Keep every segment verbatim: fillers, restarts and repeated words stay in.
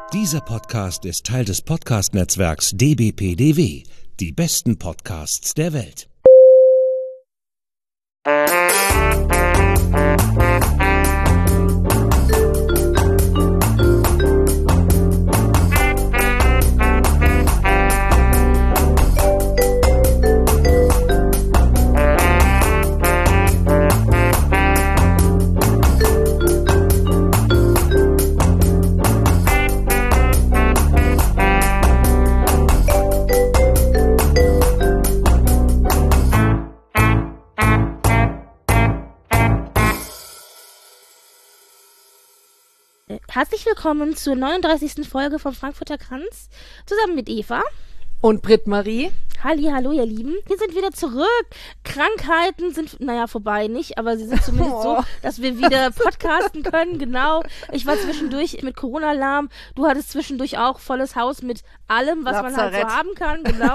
Dieser Podcast ist Teil des Podcast-Netzwerks D B P D W. Die besten Podcasts der Welt. Herzlich willkommen zur neununddreißigsten Folge vom Frankfurter Kranz, zusammen mit Eva und Britt-Marie. Halli, hallo ihr Lieben. Wir sind wieder zurück. Krankheiten sind, naja, vorbei nicht, aber sie sind zumindest oh. so, dass wir wieder podcasten können, genau. Ich war zwischendurch mit Corona-Alarm. Du hattest zwischendurch auch volles Haus mit allem, was Lazarett. Man halt so haben kann, genau.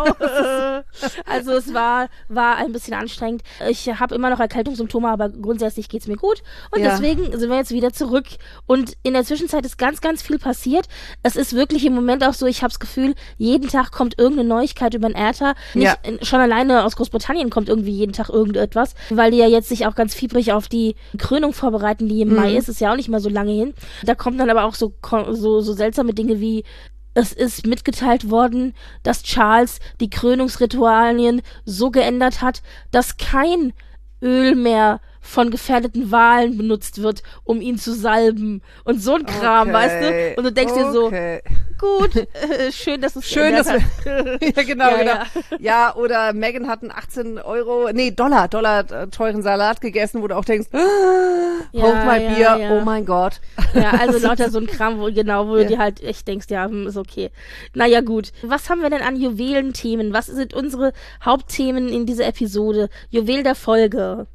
Also es war, war ein bisschen anstrengend. Ich habe immer noch Erkältungssymptome, aber grundsätzlich geht's mir gut. Und ja. deswegen sind wir jetzt wieder zurück. Und in der Zwischenzeit ist ganz, ganz viel passiert. Es ist wirklich im Moment auch so, ich habe das Gefühl, jeden Tag kommt irgendeine Neuigkeit über den Äther. Nicht, ja. Schon alleine aus Großbritannien kommt irgendwie jeden Tag irgendetwas, weil die ja jetzt sich auch ganz fiebrig auf die Krönung vorbereiten, die im mhm. Mai ist, ist ja auch nicht mal so lange hin. Da kommen dann aber auch so, so, so seltsame Dinge wie, es ist mitgeteilt worden, dass Charles die Krönungsritualien so geändert hat, dass kein Öl mehr von gefährdeten Walen benutzt wird, um ihn zu salben. Und so ein Kram, okay. weißt du? Und du denkst okay. dir so, gut, äh, schön, dass es schön, dass wir, ja, genau, ja, genau. Ja. ja, oder Meghan hat einen achtzehn Euro, nee, Dollar, Dollar äh, teuren Salat gegessen, wo du auch denkst, ah, ja, hold my ja, beer, ja. oh mein Gott. Ja, also lauter so ein Kram, wo, genau, wo ja. du dir halt echt denkst, ja, ist okay. Naja, gut. Was haben wir denn an Juwelenthemen? Was sind unsere Hauptthemen in dieser Episode? Juwel der Folge.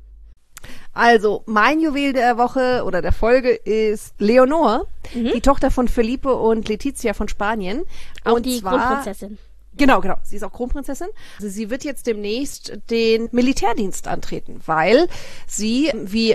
Also, mein Juwel der Woche oder der Folge ist Leonor, mhm. die Tochter von Felipe und Letizia von Spanien. Auch und die zwar, Kronprinzessin. Genau, genau. Sie ist auch Kronprinzessin. Also sie wird jetzt demnächst den Militärdienst antreten, weil sie, wie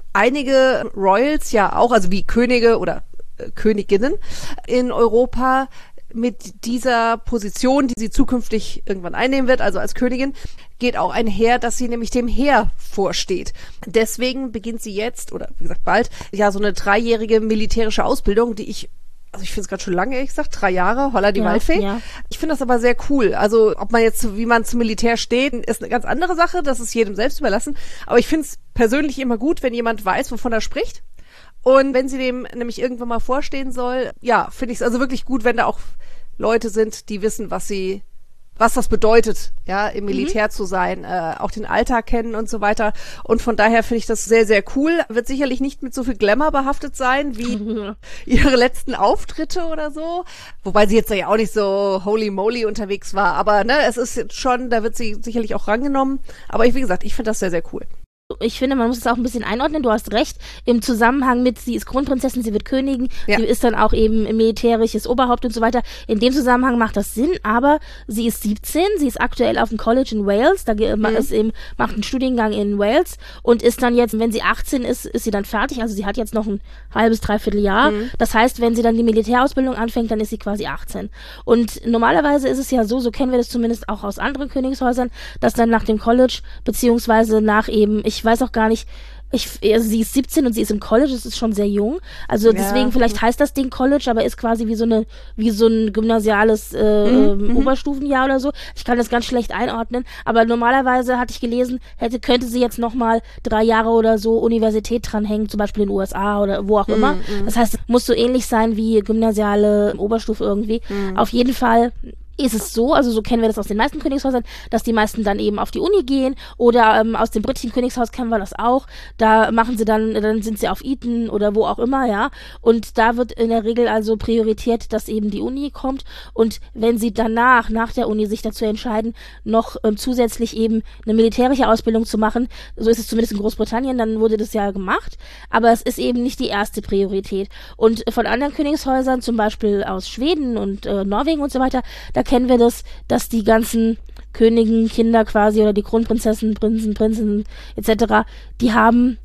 einige Royals ja auch, also wie Könige oder äh, Königinnen in Europa, mit dieser Position, die sie zukünftig irgendwann einnehmen wird, also als Königin, geht auch einher, dass sie nämlich dem Heer vorsteht. Deswegen beginnt sie jetzt, oder wie gesagt bald, ja so eine dreijährige militärische Ausbildung, die ich, also ich finde es gerade schon lange, ehrlich gesagt, drei Jahre, holla die ja, Waldfee. Ja. Ich finde das aber sehr cool. Also ob man jetzt, wie man zum Militär steht, ist eine ganz andere Sache, das ist jedem selbst überlassen. Aber ich finde es persönlich immer gut, wenn jemand weiß, wovon er spricht. Und wenn sie dem nämlich irgendwann mal vorstehen soll, ja, finde ich es also wirklich gut, wenn da auch Leute sind, die wissen, was sie, was das bedeutet, ja, im Militär mhm. zu sein, äh, auch den Alltag kennen und so weiter. Und von daher finde ich das sehr, sehr cool. Wird sicherlich nicht mit so viel Glamour behaftet sein, wie mhm. ihre letzten Auftritte oder so. Wobei sie jetzt ja auch nicht so holy moly unterwegs war. Aber ne, es ist jetzt schon, da wird sie sicherlich auch rangenommen. Aber ich, wie gesagt, ich finde das sehr, sehr cool. Ich finde, man muss es auch ein bisschen einordnen. Du hast recht, im Zusammenhang mit, sie ist Kronprinzessin, sie wird Königin, ja. sie ist dann auch eben militärisches Oberhaupt und so weiter. In dem Zusammenhang macht das Sinn, aber sie ist siebzehn, sie ist aktuell auf dem College in Wales, da mhm. ist eben, macht einen Studiengang in Wales und ist dann jetzt, wenn sie achtzehn ist, ist sie dann fertig, also sie hat jetzt noch ein halbes, dreiviertel Jahr. Mhm. Das heißt, wenn sie dann die Militärausbildung anfängt, dann ist sie quasi achtzehn. Und normalerweise ist es ja so, so kennen wir das zumindest auch aus anderen Königshäusern, dass dann nach dem College, beziehungsweise nach eben, ich Ich weiß auch gar nicht, ich, also sie ist siebzehn und sie ist im College, das ist schon sehr jung. Also deswegen, ja. vielleicht heißt das Ding College, aber ist quasi wie so eine, wie so ein gymnasiales äh, mhm. ähm, Oberstufenjahr oder so. Ich kann das ganz schlecht einordnen, aber normalerweise hatte ich gelesen, hätte, könnte sie jetzt nochmal drei Jahre oder so Universität dranhängen, zum Beispiel in den U S A oder wo auch immer. Mhm. Das heißt, es muss so ähnlich sein wie gymnasiale Oberstufe irgendwie. Mhm. Auf jeden Fall ist es so, also so kennen wir das aus den meisten Königshäusern, dass die meisten dann eben auf die Uni gehen oder ähm, aus dem britischen Königshaus kennen wir das auch, da machen sie dann, dann sind sie auf Eton oder wo auch immer, ja, und da wird in der Regel also priorisiert, dass eben die Uni kommt und wenn sie danach, nach der Uni sich dazu entscheiden, noch ähm, zusätzlich eben eine militärische Ausbildung zu machen, so ist es zumindest in Großbritannien, dann wurde das ja gemacht, aber es ist eben nicht die erste Priorität und von anderen Königshäusern, zum Beispiel aus Schweden und äh, Norwegen und so weiter, da kennen wir das, dass die ganzen Königen, Kinder quasi oder die Kronprinzessin, Prinzen, Prinzen et cetera, die haben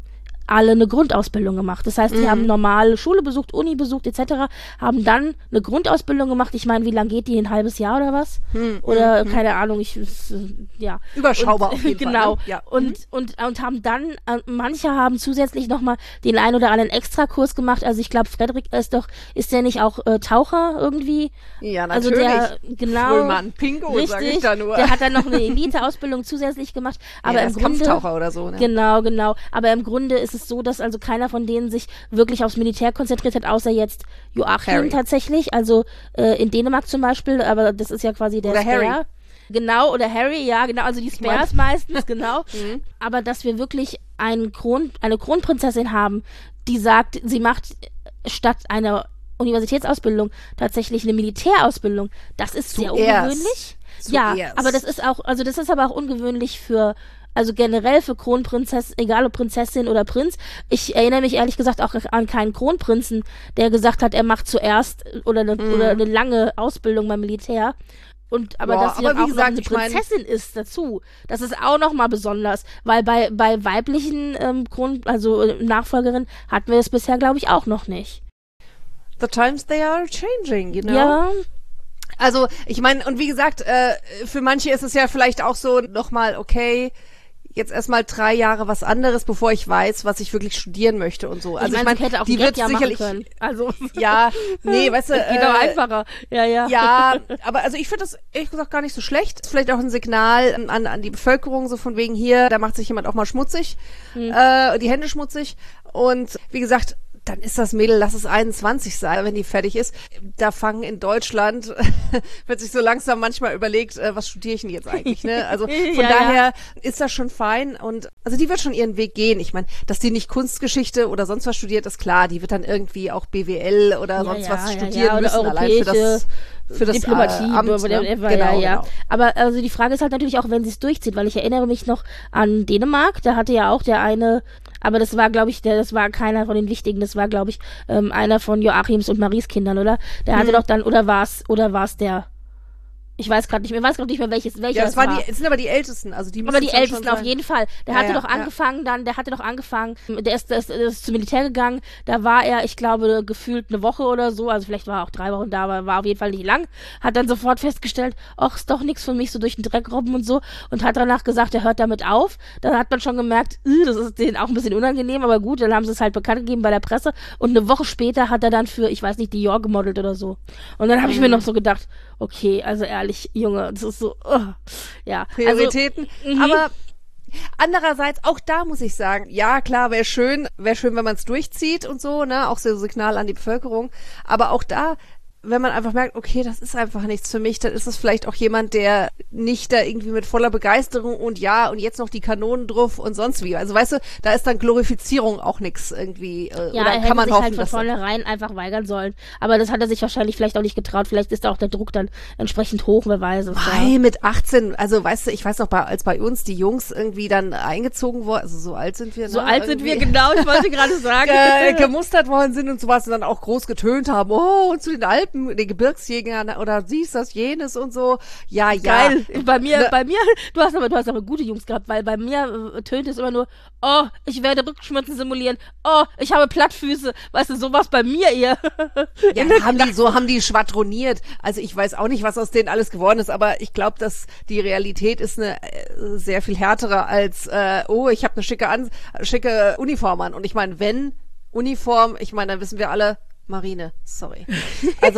alle eine Grundausbildung gemacht. Das heißt, die mhm. haben normale Schule besucht, Uni besucht et cetera, haben dann eine Grundausbildung gemacht. Ich meine, wie lange geht die? Ein halbes Jahr oder was? Mhm. Oder, mhm. keine Ahnung, ich, ja. Überschaubar und, auf jeden genau. Fall. Ne? Ja. Und, mhm. und, und haben dann, manche haben zusätzlich nochmal den ein oder anderen Extrakurs gemacht. Also ich glaube, Frederik ist doch, ist der nicht auch äh, Taucher irgendwie? Ja, natürlich. Also der, genau. Frühmann, Pingo, sag ich da nur. Der hat dann noch eine Elite-Ausbildung zusätzlich gemacht. Aber ja, im Grunde, Kampftaucher oder so, ne? Genau, genau. Aber im Grunde ist es so, dass also keiner von denen sich wirklich aufs Militär konzentriert hat, außer jetzt Joachim Harry. tatsächlich, also äh, in Dänemark zum Beispiel, aber das ist ja quasi der oder Spare. Harry. Genau, oder Harry, ja, genau, also die Spares meistens, genau. Mhm. Aber dass wir wirklich einen Kron, eine Kronprinzessin haben, die sagt, sie macht statt einer Universitätsausbildung tatsächlich eine Militärausbildung, das ist sehr Zuerst. ungewöhnlich. Zuerst. Ja, aber das ist auch, also das ist aber auch ungewöhnlich für, also generell für Kronprinzessin, egal ob Prinzessin oder Prinz. Ich erinnere mich ehrlich gesagt auch an keinen Kronprinzen, der gesagt hat, er macht zuerst oder eine, mm. oder eine lange Ausbildung beim Militär. Und aber Boah, dass sie aber dann auch gesagt, noch eine ich mein, Prinzessin ist dazu, das ist auch nochmal besonders, weil bei, bei weiblichen ähm, Kron, also äh, Nachfolgerinnen hatten wir das bisher, glaube ich, auch noch nicht. The times they are changing, you know? Ja. Also, ich meine, und wie gesagt, äh, für manche ist es ja vielleicht auch so nochmal, okay, jetzt erstmal drei Jahre was anderes, bevor ich weiß, was ich wirklich studieren möchte und so. Also ich meine, ich mein, hätte auch die wird wird sicherlich können. Also ja, nee, weißt du, das geht äh, auch einfacher. Ja, ja. Ja, aber also ich finde das ehrlich gesagt gar nicht so schlecht. Ist vielleicht auch ein Signal an, an die Bevölkerung, so von wegen hier, da macht sich jemand auch mal schmutzig, hm. äh, die Hände schmutzig. Und wie gesagt, dann ist das Mädel, lass es einundzwanzig sein, wenn die fertig ist. Da fangen in Deutschland, wird sich so langsam manchmal überlegt, äh, was studiere ich denn jetzt eigentlich, ne? Also von ja, daher ja. ist das schon fein und also die wird schon ihren Weg gehen. Ich meine, dass die nicht Kunstgeschichte oder sonst was studiert, ist klar. Die wird dann irgendwie auch B W L oder ja, sonst ja, was ja, studieren ja, müssen, allein für das für das Diplomatie, äh, Amt, oder ne? whatever, Genau, ja, ja. genau. Aber also die Frage ist halt natürlich auch, wenn sie es durchzieht, weil ich erinnere mich noch an Dänemark, da hatte ja auch der eine, aber das war, glaube ich, der, das war keiner von den Wichtigen, das war, glaube ich, ähm, einer von Joachims und Maries Kindern, oder? Der hatte hm. doch dann, oder war's, oder war's der, ich weiß gerade nicht mehr, ich weiß gerade nicht mehr, welches, welcher ja, das es waren war. Die, es sind aber die Ältesten, also die müssen Aber die schon Ältesten schon auf jeden Fall. Der ja, hatte ja, doch angefangen ja. dann, der hatte doch angefangen, der ist, der ist, der ist zum Militär gegangen, da war er, ich glaube, gefühlt eine Woche oder so, also vielleicht war er auch drei Wochen da, aber war auf jeden Fall nicht lang, hat dann sofort festgestellt, ach, ist doch nichts für mich, so durch den Dreck robben und so, und hat danach gesagt, er hört damit auf. Dann hat man schon gemerkt, das ist denen auch ein bisschen unangenehm, aber gut, dann haben sie es halt bekannt gegeben bei der Presse und eine Woche später hat er dann für, ich weiß nicht, Dior gemodelt oder so. Und dann habe mhm. ich mir noch so gedacht, okay, also ehrlich, Junge, das ist so, oh, ja. Prioritäten. Also, aber andererseits, auch da muss ich sagen, ja, klar, wäre schön, wäre schön, wenn man es durchzieht und so, ne, auch so Signal an die Bevölkerung. Aber auch da, wenn man einfach merkt, okay, das ist einfach nichts für mich, dann ist es vielleicht auch jemand, der nicht da irgendwie mit voller Begeisterung und ja, und jetzt noch die Kanonen drauf und sonst wie. Also weißt du, da ist dann Glorifizierung auch nichts irgendwie. Äh, ja, oder er kann hätte man sich hoffen, halt von dass vornherein einfach weigern sollen. Aber das hat er sich wahrscheinlich vielleicht auch nicht getraut. Vielleicht ist da auch der Druck dann entsprechend hoch, wer weiß es. Nein, mit achtzehn, also weißt du, ich weiß noch, bei, als bei uns die Jungs irgendwie dann eingezogen wurden, also so alt sind wir. So ne, alt sind wir, genau, ich wollte gerade sagen. Ge gemustert worden sind und sowas und dann auch groß getönt haben, oh, und zu den Alpen, den Gebirgsjägern oder siehst das, jenes und so. Ja, ja. Geil. Bei mir, ne. bei mir, du hast aber, du hast aber gute Jungs gehabt, weil bei mir äh, tönt es immer nur, oh, ich werde Rückenschmerzen simulieren, oh, ich habe Plattfüße, weißt du, sowas bei mir eher. Ja, haben die, so haben die schwadroniert. Also ich weiß auch nicht, was aus denen alles geworden ist, aber ich glaube, dass die Realität ist eine äh, sehr viel härtere als, äh, oh, ich habe eine schicke, an schicke Uniform an. Und ich meine, wenn Uniform, ich meine, dann wissen wir alle, Marine, sorry. Also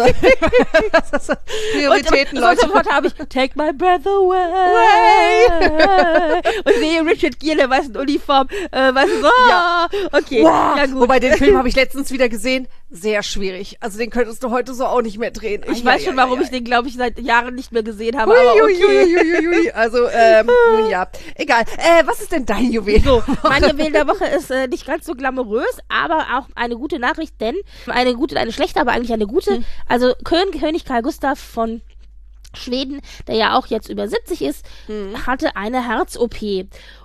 Prioritäten, und, Leute. Und sofort habe ich Take my breath away. Und sehe Richard Gere in der weißen Uniform. Äh, weißt du, so, ja. Okay, wow. ja gut. Wobei, den Film habe ich letztens wieder gesehen. Sehr schwierig. Also den könntest du heute so auch nicht mehr drehen. Ich ai, weiß ai, schon, ai, warum ai. ich den, glaube ich, seit Jahren nicht mehr gesehen habe. Ui, aber ui, okay. ui, ui, ui, ui. Also, ähm, nun ja. Egal. Äh, was ist denn dein Juwel? So, mein Juwel der Woche ist äh, nicht ganz so glamourös, aber auch eine gute Nachricht, denn eine gute, eine schlechte, aber eigentlich eine gute. Hm. Also König, König Karl Gustav von Schweden, der ja auch jetzt über siebzig ist, hm. hatte eine Herz-O P.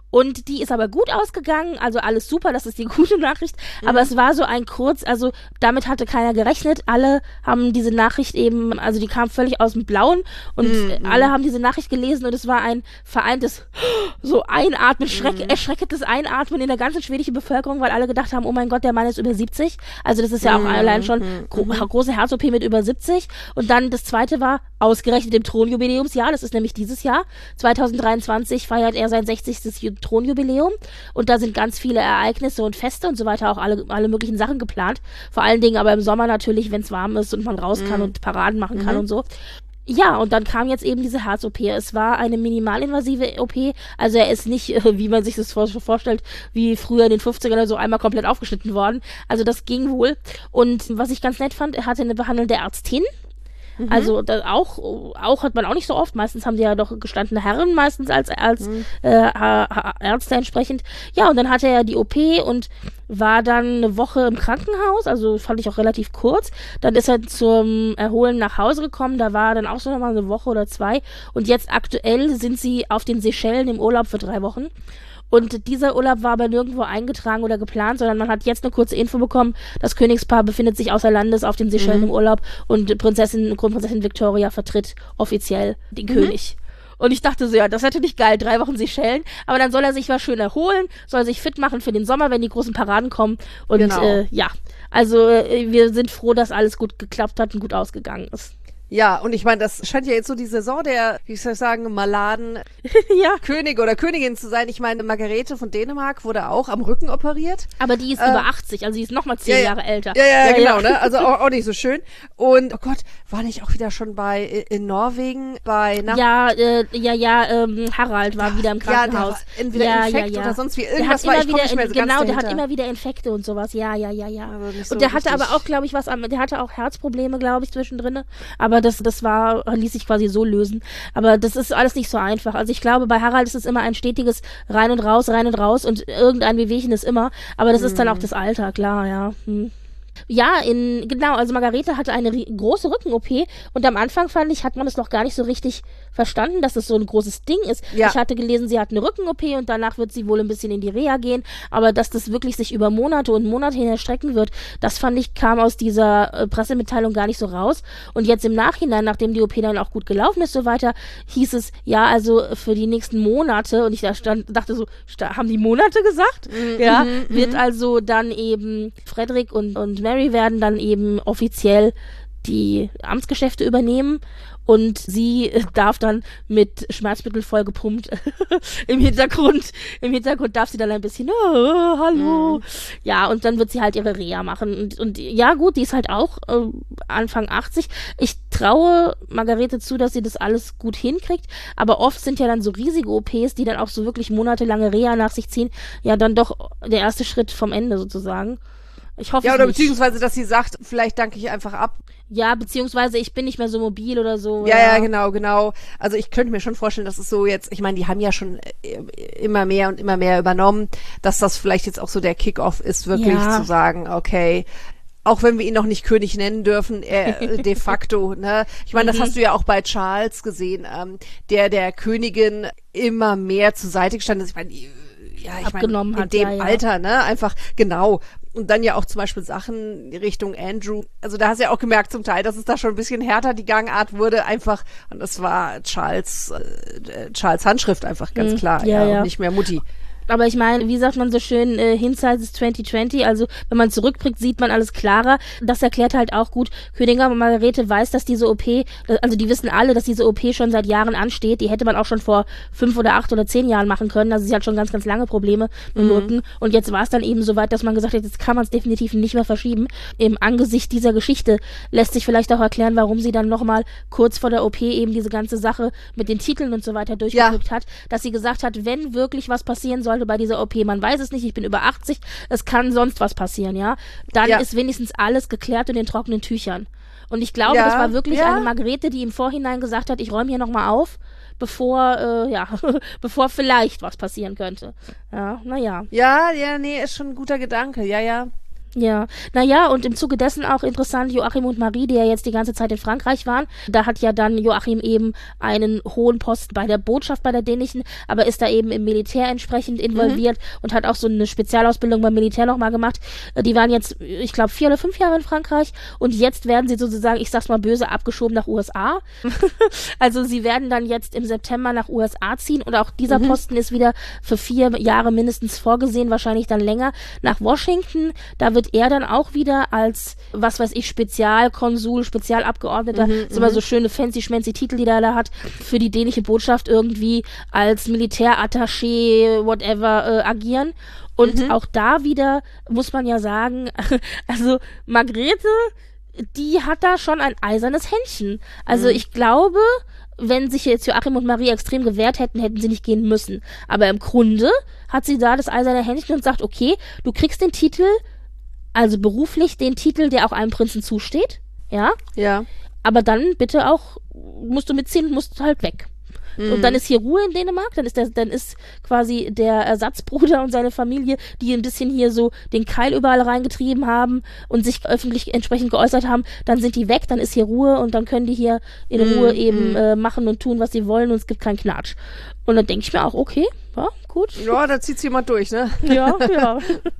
Und die ist aber gut ausgegangen, also alles super, das ist die gute Nachricht. Mhm. Aber es war so ein kurz, also damit hatte keiner gerechnet. Alle haben diese Nachricht eben, also die kam völlig aus dem Blauen und mhm. alle haben diese Nachricht gelesen und es war ein vereintes so Einatmen, Schreck, mhm. erschreckendes Einatmen in der ganzen schwedischen Bevölkerung, weil alle gedacht haben, oh mein Gott, der Mann ist über siebzig. Also das ist ja auch mhm. allein schon gro- große Herz-O P mit über siebzig. Und dann das zweite war ausgerechnet im Thronjubiläumsjahr, das ist nämlich dieses Jahr, zwanzig dreiundzwanzig feiert er sein sechzigstes Thronjubiläum und da sind ganz viele Ereignisse und Feste und so weiter, auch alle, alle möglichen Sachen geplant. Vor allen Dingen aber im Sommer natürlich, wenn es warm ist und man raus kann mhm. und Paraden machen kann mhm. und so. Ja, und dann kam jetzt eben diese Herz-O P. Es war eine minimalinvasive O P, also er ist nicht, wie man sich das vorstellt, wie früher in den fünfzigern oder so einmal komplett aufgeschnitten worden. Also das ging wohl. Und was ich ganz nett fand, er hatte eine behandelnde Ärztin. Mhm. Also das auch, auch hat man auch nicht so oft. Meistens haben die ja doch gestandene Herren meistens als, als mhm. äh, Ärzte entsprechend. Ja, und dann hatte er die O P und war dann eine Woche im Krankenhaus, also fand ich auch relativ kurz. Dann ist er zum Erholen nach Hause gekommen, da war er dann auch so nochmal eine Woche oder zwei. Und jetzt aktuell sind sie auf den Seychellen im Urlaub für drei Wochen. Und dieser Urlaub war aber nirgendwo eingetragen oder geplant, sondern man hat jetzt eine kurze Info bekommen, das Königspaar befindet sich außer Landes auf den Seychellen mhm. im Urlaub und Prinzessin, Kronprinzessin Victoria vertritt offiziell den mhm. König. Und ich dachte so, ja, das ist natürlich geil, drei Wochen Seychellen, aber dann soll er sich mal schön erholen, soll sich fit machen für den Sommer, wenn die großen Paraden kommen. Und genau. äh, ja, also äh, wir sind froh, dass alles gut geklappt hat und gut ausgegangen ist. Ja, und ich meine, das scheint ja jetzt so die Saison der, wie soll ich sagen, Maladen ja. König oder Königin zu sein. Ich meine, Margarete von Dänemark wurde auch am Rücken operiert. Aber die ist äh, über achtzig, also die ist nochmal zehn ja, Jahre älter. Ja, ja, ja genau, ja. ne? Also auch, auch nicht so schön. Und, oh Gott, war nicht auch wieder schon bei, in Norwegen, bei, nach Ja, äh, ja, ja, ähm, Harald war wieder im Krankenhaus. Ja, der entweder ja, Infekt ja, ja. oder sonst wie. Irgendwas war, ich komme nicht mehr so Genau, ganz der dahinter. hat immer wieder Infekte und sowas. Ja, ja, ja, ja. Also so und der hatte richtig. aber auch, glaube ich, was am, der hatte auch Herzprobleme, glaube ich, zwischendrin. Aber das, das war, ließ sich quasi so lösen. Aber das ist alles nicht so einfach. Also ich glaube, bei Harald ist es immer ein stetiges Rein und Raus, Rein und Raus und irgendein Wehwehchen ist immer. Aber das hm. ist dann auch das Alter, klar, ja. Hm. Ja, in, genau, also Margarete hatte eine große Rücken-O P und am Anfang fand ich, hat man es noch gar nicht so richtig verstanden, dass es so ein großes Ding ist. Ja. Ich hatte gelesen, sie hat eine Rücken-O P und danach wird sie wohl ein bisschen in die Reha gehen, aber dass das wirklich sich über Monate und Monate hin erstrecken wird, das fand ich, kam aus dieser äh, Pressemitteilung gar nicht so raus. Und jetzt im Nachhinein, nachdem die O P dann auch gut gelaufen ist, so weiter, hieß es, ja, also für die nächsten Monate, und ich da stand, dachte so, haben die Monate gesagt? Mhm, ja, m- wird m- also dann eben Frederik und, und Mary werden dann eben offiziell die Amtsgeschäfte übernehmen und sie darf dann mit Schmerzmittel voll gepumpt im Hintergrund, im Hintergrund darf sie dann ein bisschen, oh, hallo, mhm. ja, und dann wird sie halt ihre Reha machen und, und ja gut, die ist halt auch äh, Anfang achtzig. Ich traue Margarete zu, dass sie das alles gut hinkriegt, aber oft sind ja dann so riesige O Ps, die dann auch so wirklich monatelange Reha nach sich ziehen, ja dann doch der erste Schritt vom Ende sozusagen. Ich hoffe ja, oder nicht. beziehungsweise, dass sie sagt, vielleicht danke ich einfach ab. Ja, beziehungsweise ich bin nicht mehr so mobil oder so. Ja, ja, ja, genau, genau. Also ich könnte mir schon vorstellen, dass es so jetzt, ich meine, die haben ja schon immer mehr und immer mehr übernommen, dass das vielleicht jetzt auch so der Kick-Off ist, wirklich ja. zu sagen, okay, auch wenn wir ihn noch nicht König nennen dürfen, er de facto, ne? Ich meine, das mhm. hast du ja auch bei Charles gesehen, ähm, der der Königin immer mehr zur Seite gestanden ist. Ich meine, ja, ich abgenommen meine, in hat, dem ja, ja. Alter, ne, einfach, genau. Und dann ja auch zum Beispiel Sachen Richtung Andrew. Also da hast du ja auch gemerkt zum Teil, dass es da schon ein bisschen härter die Gangart wurde, einfach, und das war Charles, äh, Charles Handschrift einfach, ganz klar, ja, ja, ja. und nicht mehr Mutti. Aber ich meine, wie sagt man so schön, äh, Hindsight ist zwanzig zwanzig, also wenn man zurückblickt, sieht man alles klarer. Das erklärt halt auch gut, Königin Margarete weiß, dass diese O P, also die wissen alle, dass diese O P schon seit Jahren ansteht. Die hätte man auch schon vor fünf oder acht oder zehn Jahren machen können. Also sie hat schon ganz, ganz lange Probleme mit dem Rücken. Und jetzt war es dann eben so weit, dass man gesagt hat, jetzt kann man es definitiv nicht mehr verschieben. Im Angesicht dieser Geschichte lässt sich vielleicht auch erklären, warum sie dann nochmal kurz vor der O P eben diese ganze Sache mit den Titeln und so weiter durchgedrückt ja. hat, dass sie gesagt hat, wenn wirklich was passieren soll, bei dieser O P, man weiß es nicht, ich bin über achtzig, es kann sonst was passieren, ja, dann ja. ist wenigstens alles geklärt in den trockenen Tüchern. Und ich glaube, ja, das war wirklich ja. eine Margarete, die im Vorhinein gesagt hat, ich räume hier nochmal auf, bevor, äh, ja, bevor vielleicht was passieren könnte. Ja, naja. Ja, ja, nee, ist schon ein guter Gedanke, ja, ja. Ja, naja, und im Zuge dessen auch interessant, Joachim und Marie, die ja jetzt die ganze Zeit in Frankreich waren, da hat ja dann Joachim eben einen hohen Posten bei der Botschaft, bei der dänischen, aber ist da eben im Militär entsprechend involviert mhm. und hat auch so eine Spezialausbildung beim Militär nochmal gemacht. Die waren jetzt, ich glaube, vier oder fünf Jahre in Frankreich und jetzt werden sie sozusagen, ich sag's mal böse, abgeschoben nach U S A. Also sie werden dann jetzt im September nach U S A ziehen und auch dieser mhm. Posten ist wieder für vier Jahre mindestens vorgesehen, wahrscheinlich dann länger, nach Washington. Da wird er dann auch wieder als, was weiß ich, Spezialkonsul, Spezialabgeordneter, mhm, ist immer so schöne fancy-schmancy Titel, die er da hat, für die dänische Botschaft irgendwie als Militärattaché, whatever, äh, agieren. Und mhm. auch da wieder muss man ja sagen, also Margrethe, die hat da schon ein eisernes Händchen. Also mhm. ich glaube, wenn sich jetzt Joachim und Marie extrem gewehrt hätten, hätten sie nicht gehen müssen. Aber im Grunde hat sie da das eiserne Händchen und sagt, okay, du kriegst den Titel, also beruflich den Titel, der auch einem Prinzen zusteht, ja? Ja. Aber dann bitte auch, musst du mitziehen, musst halt weg. Mhm. Und dann ist hier Ruhe in Dänemark, dann ist der, dann ist quasi der Ersatzbruder und seine Familie, die ein bisschen hier so den Keil überall reingetrieben haben und sich öffentlich entsprechend geäußert haben, dann sind die weg, dann ist hier Ruhe und dann können die hier in mhm. Ruhe eben äh, machen und tun, was sie wollen und es gibt keinen Knatsch. Und dann denke ich mir auch, okay, ja, gut. Ja, da zieht jemand durch, ne? Ja, ja.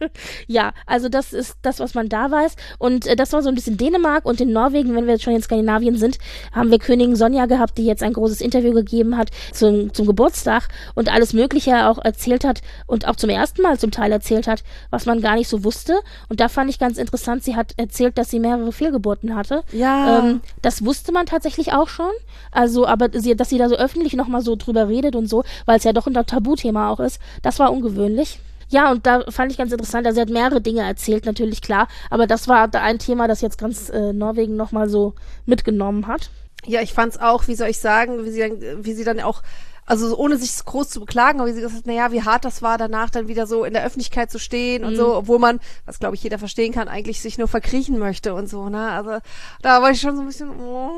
Ja, also das ist das, was man da weiß. Und äh, das war so ein bisschen Dänemark und in Norwegen, wenn wir jetzt schon in Skandinavien sind, haben wir Königin Sonja gehabt, die jetzt ein großes Interview gegeben hat zum, zum Geburtstag und alles Mögliche auch erzählt hat und auch zum ersten Mal zum Teil erzählt hat, was man gar nicht so wusste. Und da fand ich ganz interessant, sie hat erzählt, dass sie mehrere Fehlgeburten hatte. Ja. Ähm, das wusste man tatsächlich auch schon. Also, aber sie, dass sie da so öffentlich nochmal so drüber redet und so, weil es ja doch ein Tabuthema auch ist, das war ungewöhnlich. Ja, und da fand ich ganz interessant, also sie hat mehrere Dinge erzählt, natürlich, klar, aber das war da ein Thema, das jetzt ganz äh, Norwegen nochmal so mitgenommen hat. Ja, ich fand's auch, wie soll ich sagen, wie sie dann, wie sie dann auch, also ohne sich groß zu beklagen, aber wie sie gesagt hat, naja, wie hart das war, danach dann wieder so in der Öffentlichkeit zu stehen und mhm. so, obwohl man, was glaube ich jeder verstehen kann, eigentlich sich nur verkriechen möchte und so, ne, also da war ich schon so ein bisschen,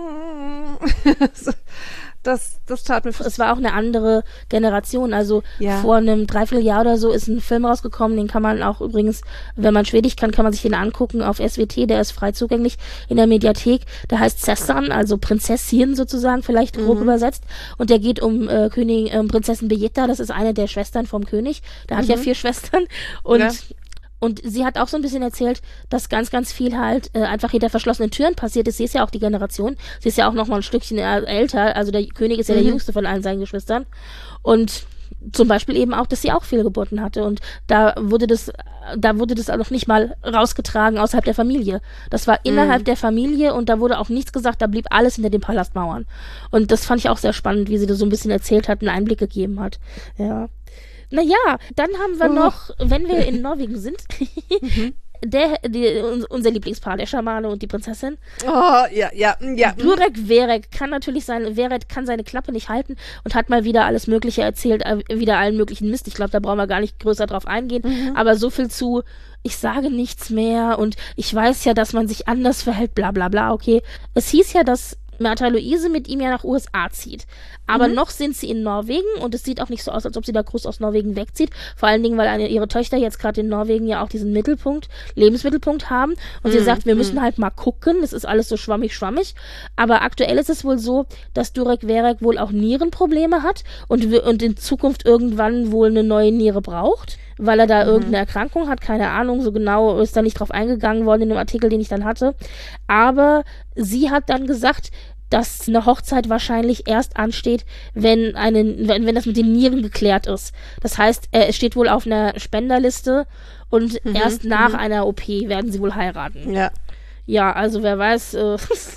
Das, das tat mir... Es war auch eine andere Generation, also ja. vor einem Dreivierteljahr oder so ist ein Film rausgekommen, den kann man auch übrigens, wenn man Schwedisch kann, kann man sich den angucken auf S W T, der ist frei zugänglich in der Mediathek, der heißt Sessan, also Prinzessin sozusagen, vielleicht grob mhm. übersetzt, und der geht um äh, Königin, äh, Prinzessin Birgitta, das ist eine der Schwestern vom König, der mhm. hat ja vier Schwestern und... Ja. Und sie hat auch so ein bisschen erzählt, dass ganz, ganz viel halt äh, einfach hinter verschlossenen Türen passiert ist. Sie ist ja auch die Generation. Sie ist ja auch noch mal ein Stückchen älter. Also der König ist ja mhm. der jüngste von allen seinen Geschwistern. Und zum Beispiel eben auch, dass sie auch Fehlgeburten hatte. Und da wurde das, da wurde das auch noch nicht mal rausgetragen außerhalb der Familie. Das war innerhalb mhm. der Familie und da wurde auch nichts gesagt. Da blieb alles hinter den Palastmauern. Und das fand ich auch sehr spannend, wie sie das so ein bisschen erzählt hat, einen Einblick gegeben hat. Ja. Naja, dann haben wir oh. noch, wenn wir in Norwegen sind, mhm. der, die, unser Lieblingspaar, der Schamane und die Prinzessin. Oh, ja, ja, ja. Durek Verrek kann natürlich sein, Verrek kann seine Klappe nicht halten und hat mal wieder alles Mögliche erzählt, äh, wieder allen möglichen Mist. Ich glaube, da brauchen wir gar nicht größer drauf eingehen, mhm. aber so viel zu, ich sage nichts mehr und ich weiß ja, dass man sich anders verhält, bla bla bla, okay. Es hieß ja, dass Märtha Louise mit ihm ja nach U S A zieht. Aber mhm. noch sind sie in Norwegen und es sieht auch nicht so aus, als ob sie da groß aus Norwegen wegzieht. Vor allen Dingen, weil eine, ihre Töchter jetzt gerade in Norwegen ja auch diesen Mittelpunkt, Lebensmittelpunkt haben. Und mhm. sie sagt, wir müssen mhm. halt mal gucken. Das ist alles so schwammig, schwammig. Aber aktuell ist es wohl so, dass Durek Verrek wohl auch Nierenprobleme hat und, und in Zukunft irgendwann wohl eine neue Niere braucht, weil er da mhm. irgendeine Erkrankung hat. Keine Ahnung, so genau ist da nicht drauf eingegangen worden in dem Artikel, den ich dann hatte. Aber sie hat dann gesagt, dass eine Hochzeit wahrscheinlich erst ansteht, wenn eine, wenn, wenn das mit den Nieren geklärt ist. Das heißt, er steht wohl auf einer Spenderliste und mhm, erst nach mhm. einer O P werden sie wohl heiraten. Ja. Ja, also wer weiß, äh,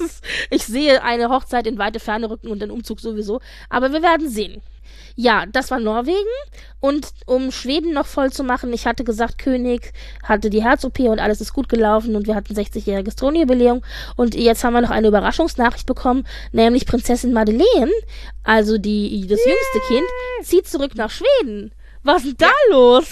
ich sehe eine Hochzeit in weite Ferne rücken und den Umzug sowieso, aber wir werden sehen. Ja, das war Norwegen und um Schweden noch voll zu machen, ich hatte gesagt, König hatte die Herz-O P und alles ist gut gelaufen und wir hatten sechzigjähriges Thronjubiläum und jetzt haben wir noch eine Überraschungsnachricht bekommen, nämlich Prinzessin Madeleine, also die das jüngste Kind, zieht zurück nach Schweden. Was ist denn da ja. los?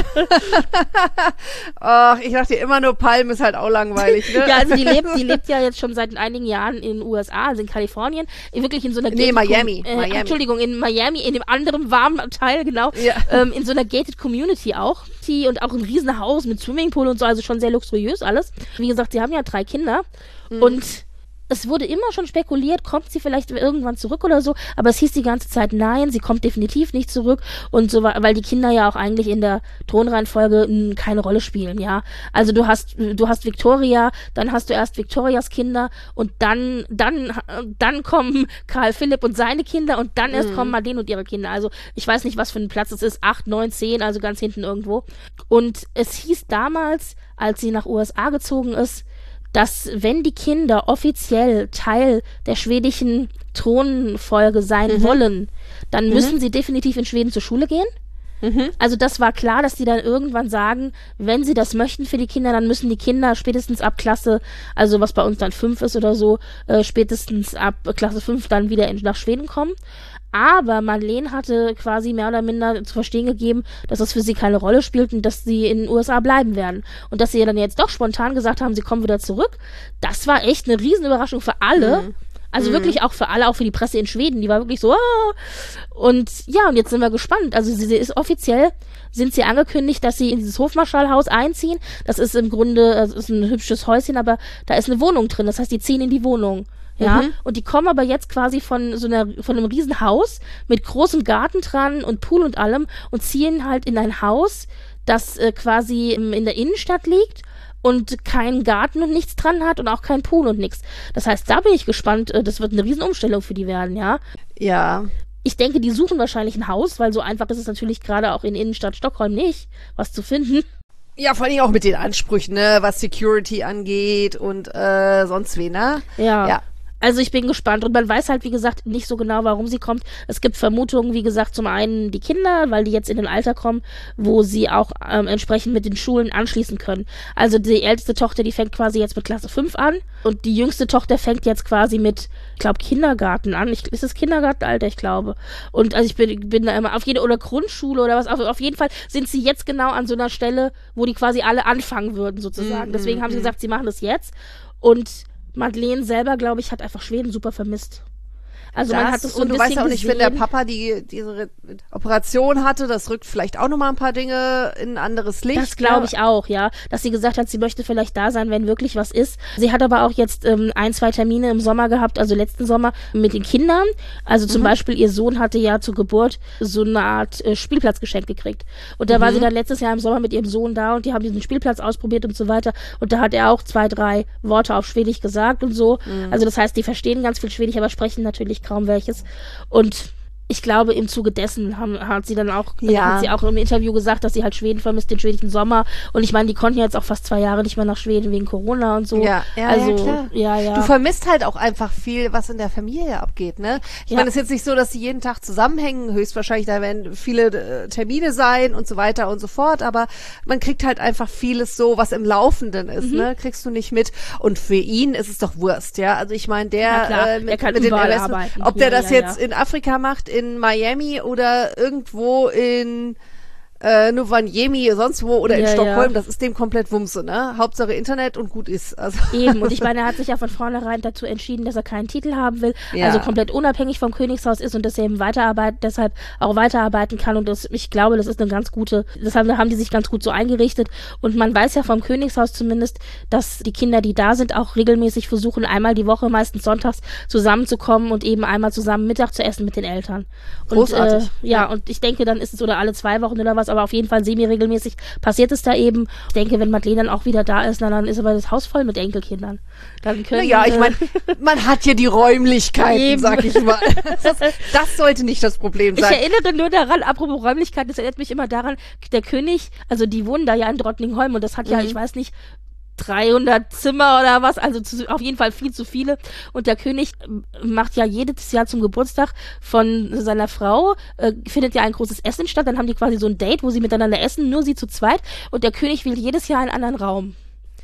Ach, ich dachte immer nur, Palm ist halt auch langweilig, ne? Ja, also die lebt, die lebt ja jetzt schon seit einigen Jahren in den U S A, also in Kalifornien, wirklich in so einer Nee, Miami. Äh, Miami. Entschuldigung, in Miami, in dem anderen warmen Teil, genau. Ja. Ähm, in so einer gated Community auch. Die, und auch ein riesen Haus mit Swimmingpool und so, also schon sehr luxuriös alles. Wie gesagt, sie haben ja drei Kinder mhm. und es wurde immer schon spekuliert, kommt sie vielleicht irgendwann zurück oder so, aber es hieß die ganze Zeit, nein, sie kommt definitiv nicht zurück und so, weil die Kinder ja auch eigentlich in der Thronreihenfolge mh, keine Rolle spielen, ja. Also du hast, du hast Victoria, dann hast du erst Victorias Kinder und dann, dann, dann kommen Karl Philipp und seine Kinder und dann erst mhm. kommen Madeleine und ihre Kinder. Also ich weiß nicht, was für ein Platz es ist, acht, neun, zehn, also ganz hinten irgendwo. Und es hieß damals, als sie nach U S A gezogen ist, dass wenn die Kinder offiziell Teil der schwedischen Thronfolge sein mhm. wollen, dann mhm. müssen sie definitiv in Schweden zur Schule gehen. Mhm. Also das war klar, dass die dann irgendwann sagen, wenn sie das möchten für die Kinder, dann müssen die Kinder spätestens ab Klasse, also was bei uns dann fünf ist oder so, äh, spätestens ab Klasse fünf dann wieder in, nach Schweden kommen. Aber Madeleine hatte quasi mehr oder minder zu verstehen gegeben, dass das für sie keine Rolle spielt und dass sie in den U S A bleiben werden. Und dass sie ja dann jetzt doch spontan gesagt haben, sie kommen wieder zurück. Das war echt eine Riesenüberraschung für alle. Mhm. Also mhm. wirklich auch für alle, auch für die Presse in Schweden. Die war wirklich so, ah. Und ja, und jetzt sind wir gespannt. Also sie, sie ist offiziell, sind sie angekündigt, dass sie in dieses Hofmarschallhaus einziehen. Das ist im Grunde, das ist ein hübsches Häuschen, aber da ist eine Wohnung drin. Das heißt, die ziehen in die Wohnung. Ja, mhm. und die kommen aber jetzt quasi von so einer, von einem riesen Haus mit großem Garten dran und Pool und allem und ziehen halt in ein Haus, das äh, quasi im, in der Innenstadt liegt und keinen Garten und nichts dran hat und auch keinen Pool und nichts. Das heißt, da bin ich gespannt, äh, das wird eine Riesenumstellung für die werden, ja. Ja. Ich denke, die suchen wahrscheinlich ein Haus, weil so einfach ist es natürlich gerade auch in Innenstadt Stockholm nicht, was zu finden. Ja, vor allem auch mit den Ansprüchen, ne, was Security angeht und äh, sonst wie, ne? Ja. Ja. Also ich bin gespannt und man weiß halt, wie gesagt, nicht so genau, warum sie kommt. Es gibt Vermutungen, wie gesagt, zum einen die Kinder, weil die jetzt in ein Alter kommen, wo sie auch ähm, entsprechend mit den Schulen anschließen können. Also die älteste Tochter, die fängt quasi jetzt mit Klasse fünf an und die jüngste Tochter fängt jetzt quasi mit, ich glaube, Kindergarten an. Ich, ist das Kindergartenalter, ich glaube. Und also ich bin, bin da immer auf jede, oder Grundschule oder was, auf, auf jeden Fall sind sie jetzt genau an so einer Stelle, wo die quasi alle anfangen würden, sozusagen. Mm, Deswegen mm, haben sie gesagt, sie machen das jetzt. Und Madeleine selber, glaube ich, hat einfach Schweden super vermisst. Also das, man hat das so ein und du bisschen weißt ja auch nicht, gesehen. wenn der Papa die diese Operation hatte, das rückt vielleicht auch nochmal ein paar Dinge in ein anderes Licht. Das glaube ich auch, ja. Dass sie gesagt hat, sie möchte vielleicht da sein, wenn wirklich was ist. Sie hat aber auch jetzt ähm, ein, zwei Termine im Sommer gehabt, also letzten Sommer mit den Kindern. Also zum mhm. Beispiel ihr Sohn hatte ja zur Geburt so eine Art äh, Spielplatz geschenkt gekriegt. Und da mhm. war sie dann letztes Jahr im Sommer mit ihrem Sohn da und die haben diesen Spielplatz ausprobiert und so weiter. Und da hat er auch zwei, drei Worte auf Schwedisch gesagt und so. Mhm. Also das heißt, die verstehen ganz viel Schwedisch, aber sprechen natürlich kaum welches. Und ich glaube, im Zuge dessen haben, hat sie dann auch, ja. hat sie auch im Interview gesagt, dass sie halt Schweden vermisst, den schwedischen Sommer. Und ich meine, die konnten ja jetzt auch fast zwei Jahre nicht mehr nach Schweden wegen Corona und so. Ja, ja, also, ja, klar. Ja, ja. Du vermisst halt auch einfach viel, was in der Familie abgeht, ne? Ich Ja. meine, es ist jetzt nicht so, dass sie jeden Tag zusammenhängen. Höchstwahrscheinlich, da werden viele äh, Termine sein und so weiter und so fort. Aber man kriegt halt einfach vieles so, was im Laufenden ist, Mhm. ne? Kriegst du nicht mit. Und für ihn ist es doch Wurst, ja? Also ich meine, der, Na klar, äh, mit, der kann mit den überall Ermessen, arbeiten. ob der Ja, das ja, jetzt ja. in Afrika macht, in Miami oder irgendwo in äh, Rovaniemi, sonst wo oder in Ja, Stockholm, ja. das ist dem komplett Wumse, ne? Hauptsache Internet und gut ist. Also. Eben, und ich meine, er hat sich ja von vornherein dazu entschieden, dass er keinen Titel haben will, Ja. also komplett unabhängig vom Königshaus ist und dass er eben weiterarbeitet, deshalb auch weiterarbeiten kann und das, ich glaube, das ist eine ganz gute, deshalb haben die sich ganz gut so eingerichtet und man weiß ja vom Königshaus zumindest, dass die Kinder, die da sind, auch regelmäßig versuchen, einmal die Woche, meistens sonntags, zusammenzukommen und eben einmal zusammen Mittag zu essen mit den Eltern. Und, Großartig. Äh, ja, und ich denke, dann ist es oder alle zwei Wochen oder was, aber auf jeden Fall semi-regelmäßig passiert es da eben. Ich denke, wenn Madeleine dann auch wieder da ist, na, dann ist aber das Haus voll mit Enkelkindern. Dann können, Naja, ich äh, meine, man hat hier die Räumlichkeiten, Eben. sag ich mal. Das, das sollte nicht das Problem Ich sein. erinnere nur daran, apropos Räumlichkeiten, das erinnert mich immer daran, der König, also die wohnen da ja in Drottningholm und das hat ja, Mhm. ich weiß nicht, dreihundert Zimmer oder was, also zu, auf jeden Fall viel zu viele. Und der König äh, macht ja jedes Jahr zum Geburtstag von seiner Frau, äh, findet ja ein großes Essen statt, dann haben die quasi so ein Date, wo sie miteinander essen, nur sie zu zweit. Und der König wählt jedes Jahr einen anderen Raum.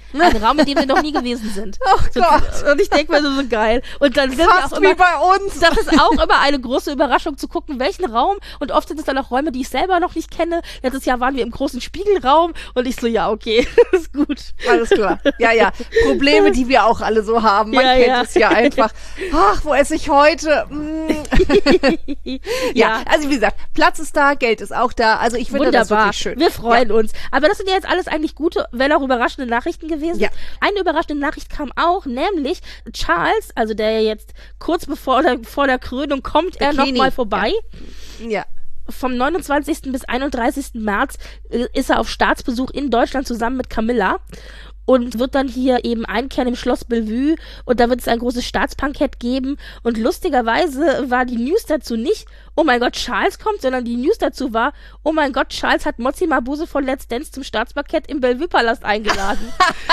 Ein Raum, in dem sie noch nie gewesen sind. Oh Gott. Und ich denke mir so, so geil. Und dann sind Fast wir auch wie immer, bei uns. das ist auch immer eine große Überraschung zu gucken, welchen Raum. Und oft sind es dann auch Räume, die ich selber noch nicht kenne. Letztes Jahr waren wir im großen Spiegelraum und ich so, ja, okay, ist gut. Alles klar. Ja, ja. Probleme, die wir auch alle so haben. Man Ja, kennt ja. es ja einfach. Ach, wo esse ich heute? Mm. ja. Ja. Also wie gesagt, Platz ist da, Geld ist auch da. Also ich finde das Wunderbar. wirklich schön. Wir freuen uns. Aber das sind ja jetzt alles eigentlich gute, wenn auch überraschende Nachrichten gewesen. Ja. Eine überraschende Nachricht kam auch, nämlich Charles, also der ja jetzt kurz bevor der, vor der Krönung kommt, er Bikini. nochmal vorbei. Ja. Vom neunundzwanzigsten bis einunddreißigsten März äh, ist er auf Staatsbesuch in Deutschland zusammen mit Camilla und wird dann hier eben einkehren im Schloss Bellevue und da wird es ein großes Staatsbankett geben und lustigerweise war die News dazu nicht, oh mein Gott, Charles kommt, sondern die News dazu war, oh mein Gott, Charles hat Mozzi Mabuse von Let's Dance zum Staatsbankett im Bellevue-Palast eingeladen.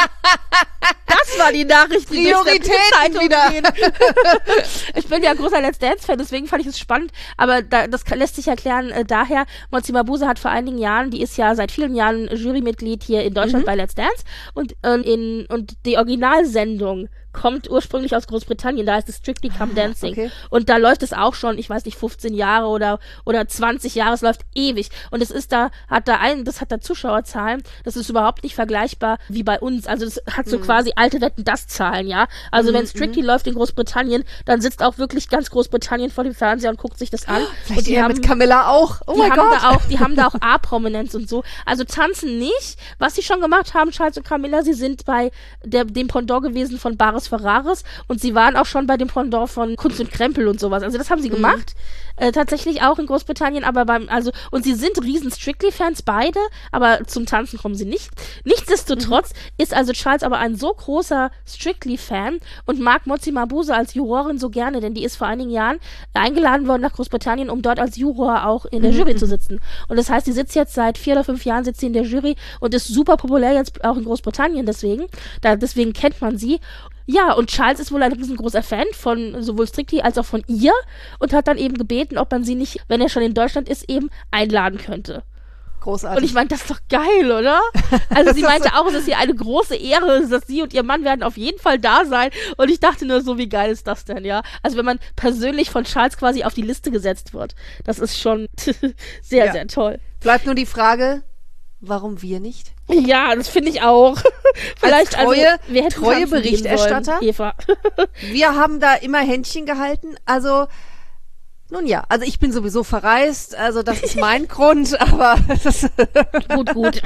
Das war die Nachricht, die durch die Prioritäten Zeitung wieder. gehen. Ich bin ja ein großer Let's Dance-Fan, deswegen fand ich es spannend, aber da, das kann, lässt sich erklären äh, daher, Mozzi Mabuse hat vor einigen Jahren, die ist ja seit vielen Jahren Jurymitglied hier in Deutschland Mhm. bei Let's Dance und, äh, in, und die Originalsendung kommt ursprünglich aus Großbritannien, da heißt es Strictly Come Dancing. okay. Und da läuft es auch schon, ich weiß nicht, fünfzehn Jahre oder, oder zwanzig Jahre, es läuft ewig. Und es ist da, hat da ein, das hat da Zuschauerzahlen, das ist überhaupt nicht vergleichbar wie bei uns. Also das hat so Mhm. quasi alte Wetten-das-Zahlen, ja. Also Mhm, wenn Strictly läuft in Großbritannien, dann sitzt auch wirklich ganz Großbritannien vor dem Fernseher und guckt sich das an. Vielleicht und die eher haben, mit Camilla auch. Oh die mein haben Gott. da auch, die haben da auch A-Prominenz und so. Also tanzen nicht. Was sie schon gemacht haben, Charles und Camilla, sie sind bei der, dem Pendant gewesen von Bares Ferraris und sie waren auch schon bei dem Pendant von Kunst und Krempel und sowas. Also das haben sie Mhm. gemacht. Äh, tatsächlich auch in Großbritannien, aber beim, also, und sie sind riesen Strictly-Fans beide, aber zum Tanzen kommen sie nicht. Nichtsdestotrotz Mhm. ist also Charles aber ein so großer Strictly-Fan und mag Mozzi Mabuse als Jurorin so gerne, denn die ist vor einigen Jahren eingeladen worden nach Großbritannien, um dort als Juror auch in der Mhm. Jury zu sitzen. Und das heißt, sie sitzt jetzt seit vier oder fünf Jahren sitzt sie in der Jury und ist super populär jetzt auch in Großbritannien deswegen. Da, deswegen kennt man sie. Ja, und Charles ist wohl ein riesengroßer Fan von sowohl Strictly als auch von ihr und hat dann eben gebeten, ob man sie nicht, wenn er schon in Deutschland ist, eben einladen könnte. Großartig. Und ich meine, das ist doch geil, oder? Also sie meinte auch, es ist ihr eine große Ehre, dass sie und ihr Mann werden auf jeden Fall da sein. Und ich dachte nur so, wie geil ist das denn, ja? Also wenn man persönlich von Charles quasi auf die Liste gesetzt wird. Das ist schon sehr, Ja. sehr toll. Bleibt nur die Frage, warum wir nicht? Ja, das finde ich auch. Vielleicht treue- also, wir hätten treue tanzen gehen Berichterstatter? sollen, Eva. Wir haben da immer Händchen gehalten. Also, nun ja, also ich bin sowieso verreist, also das ist mein Grund, aber das, Gut, gut.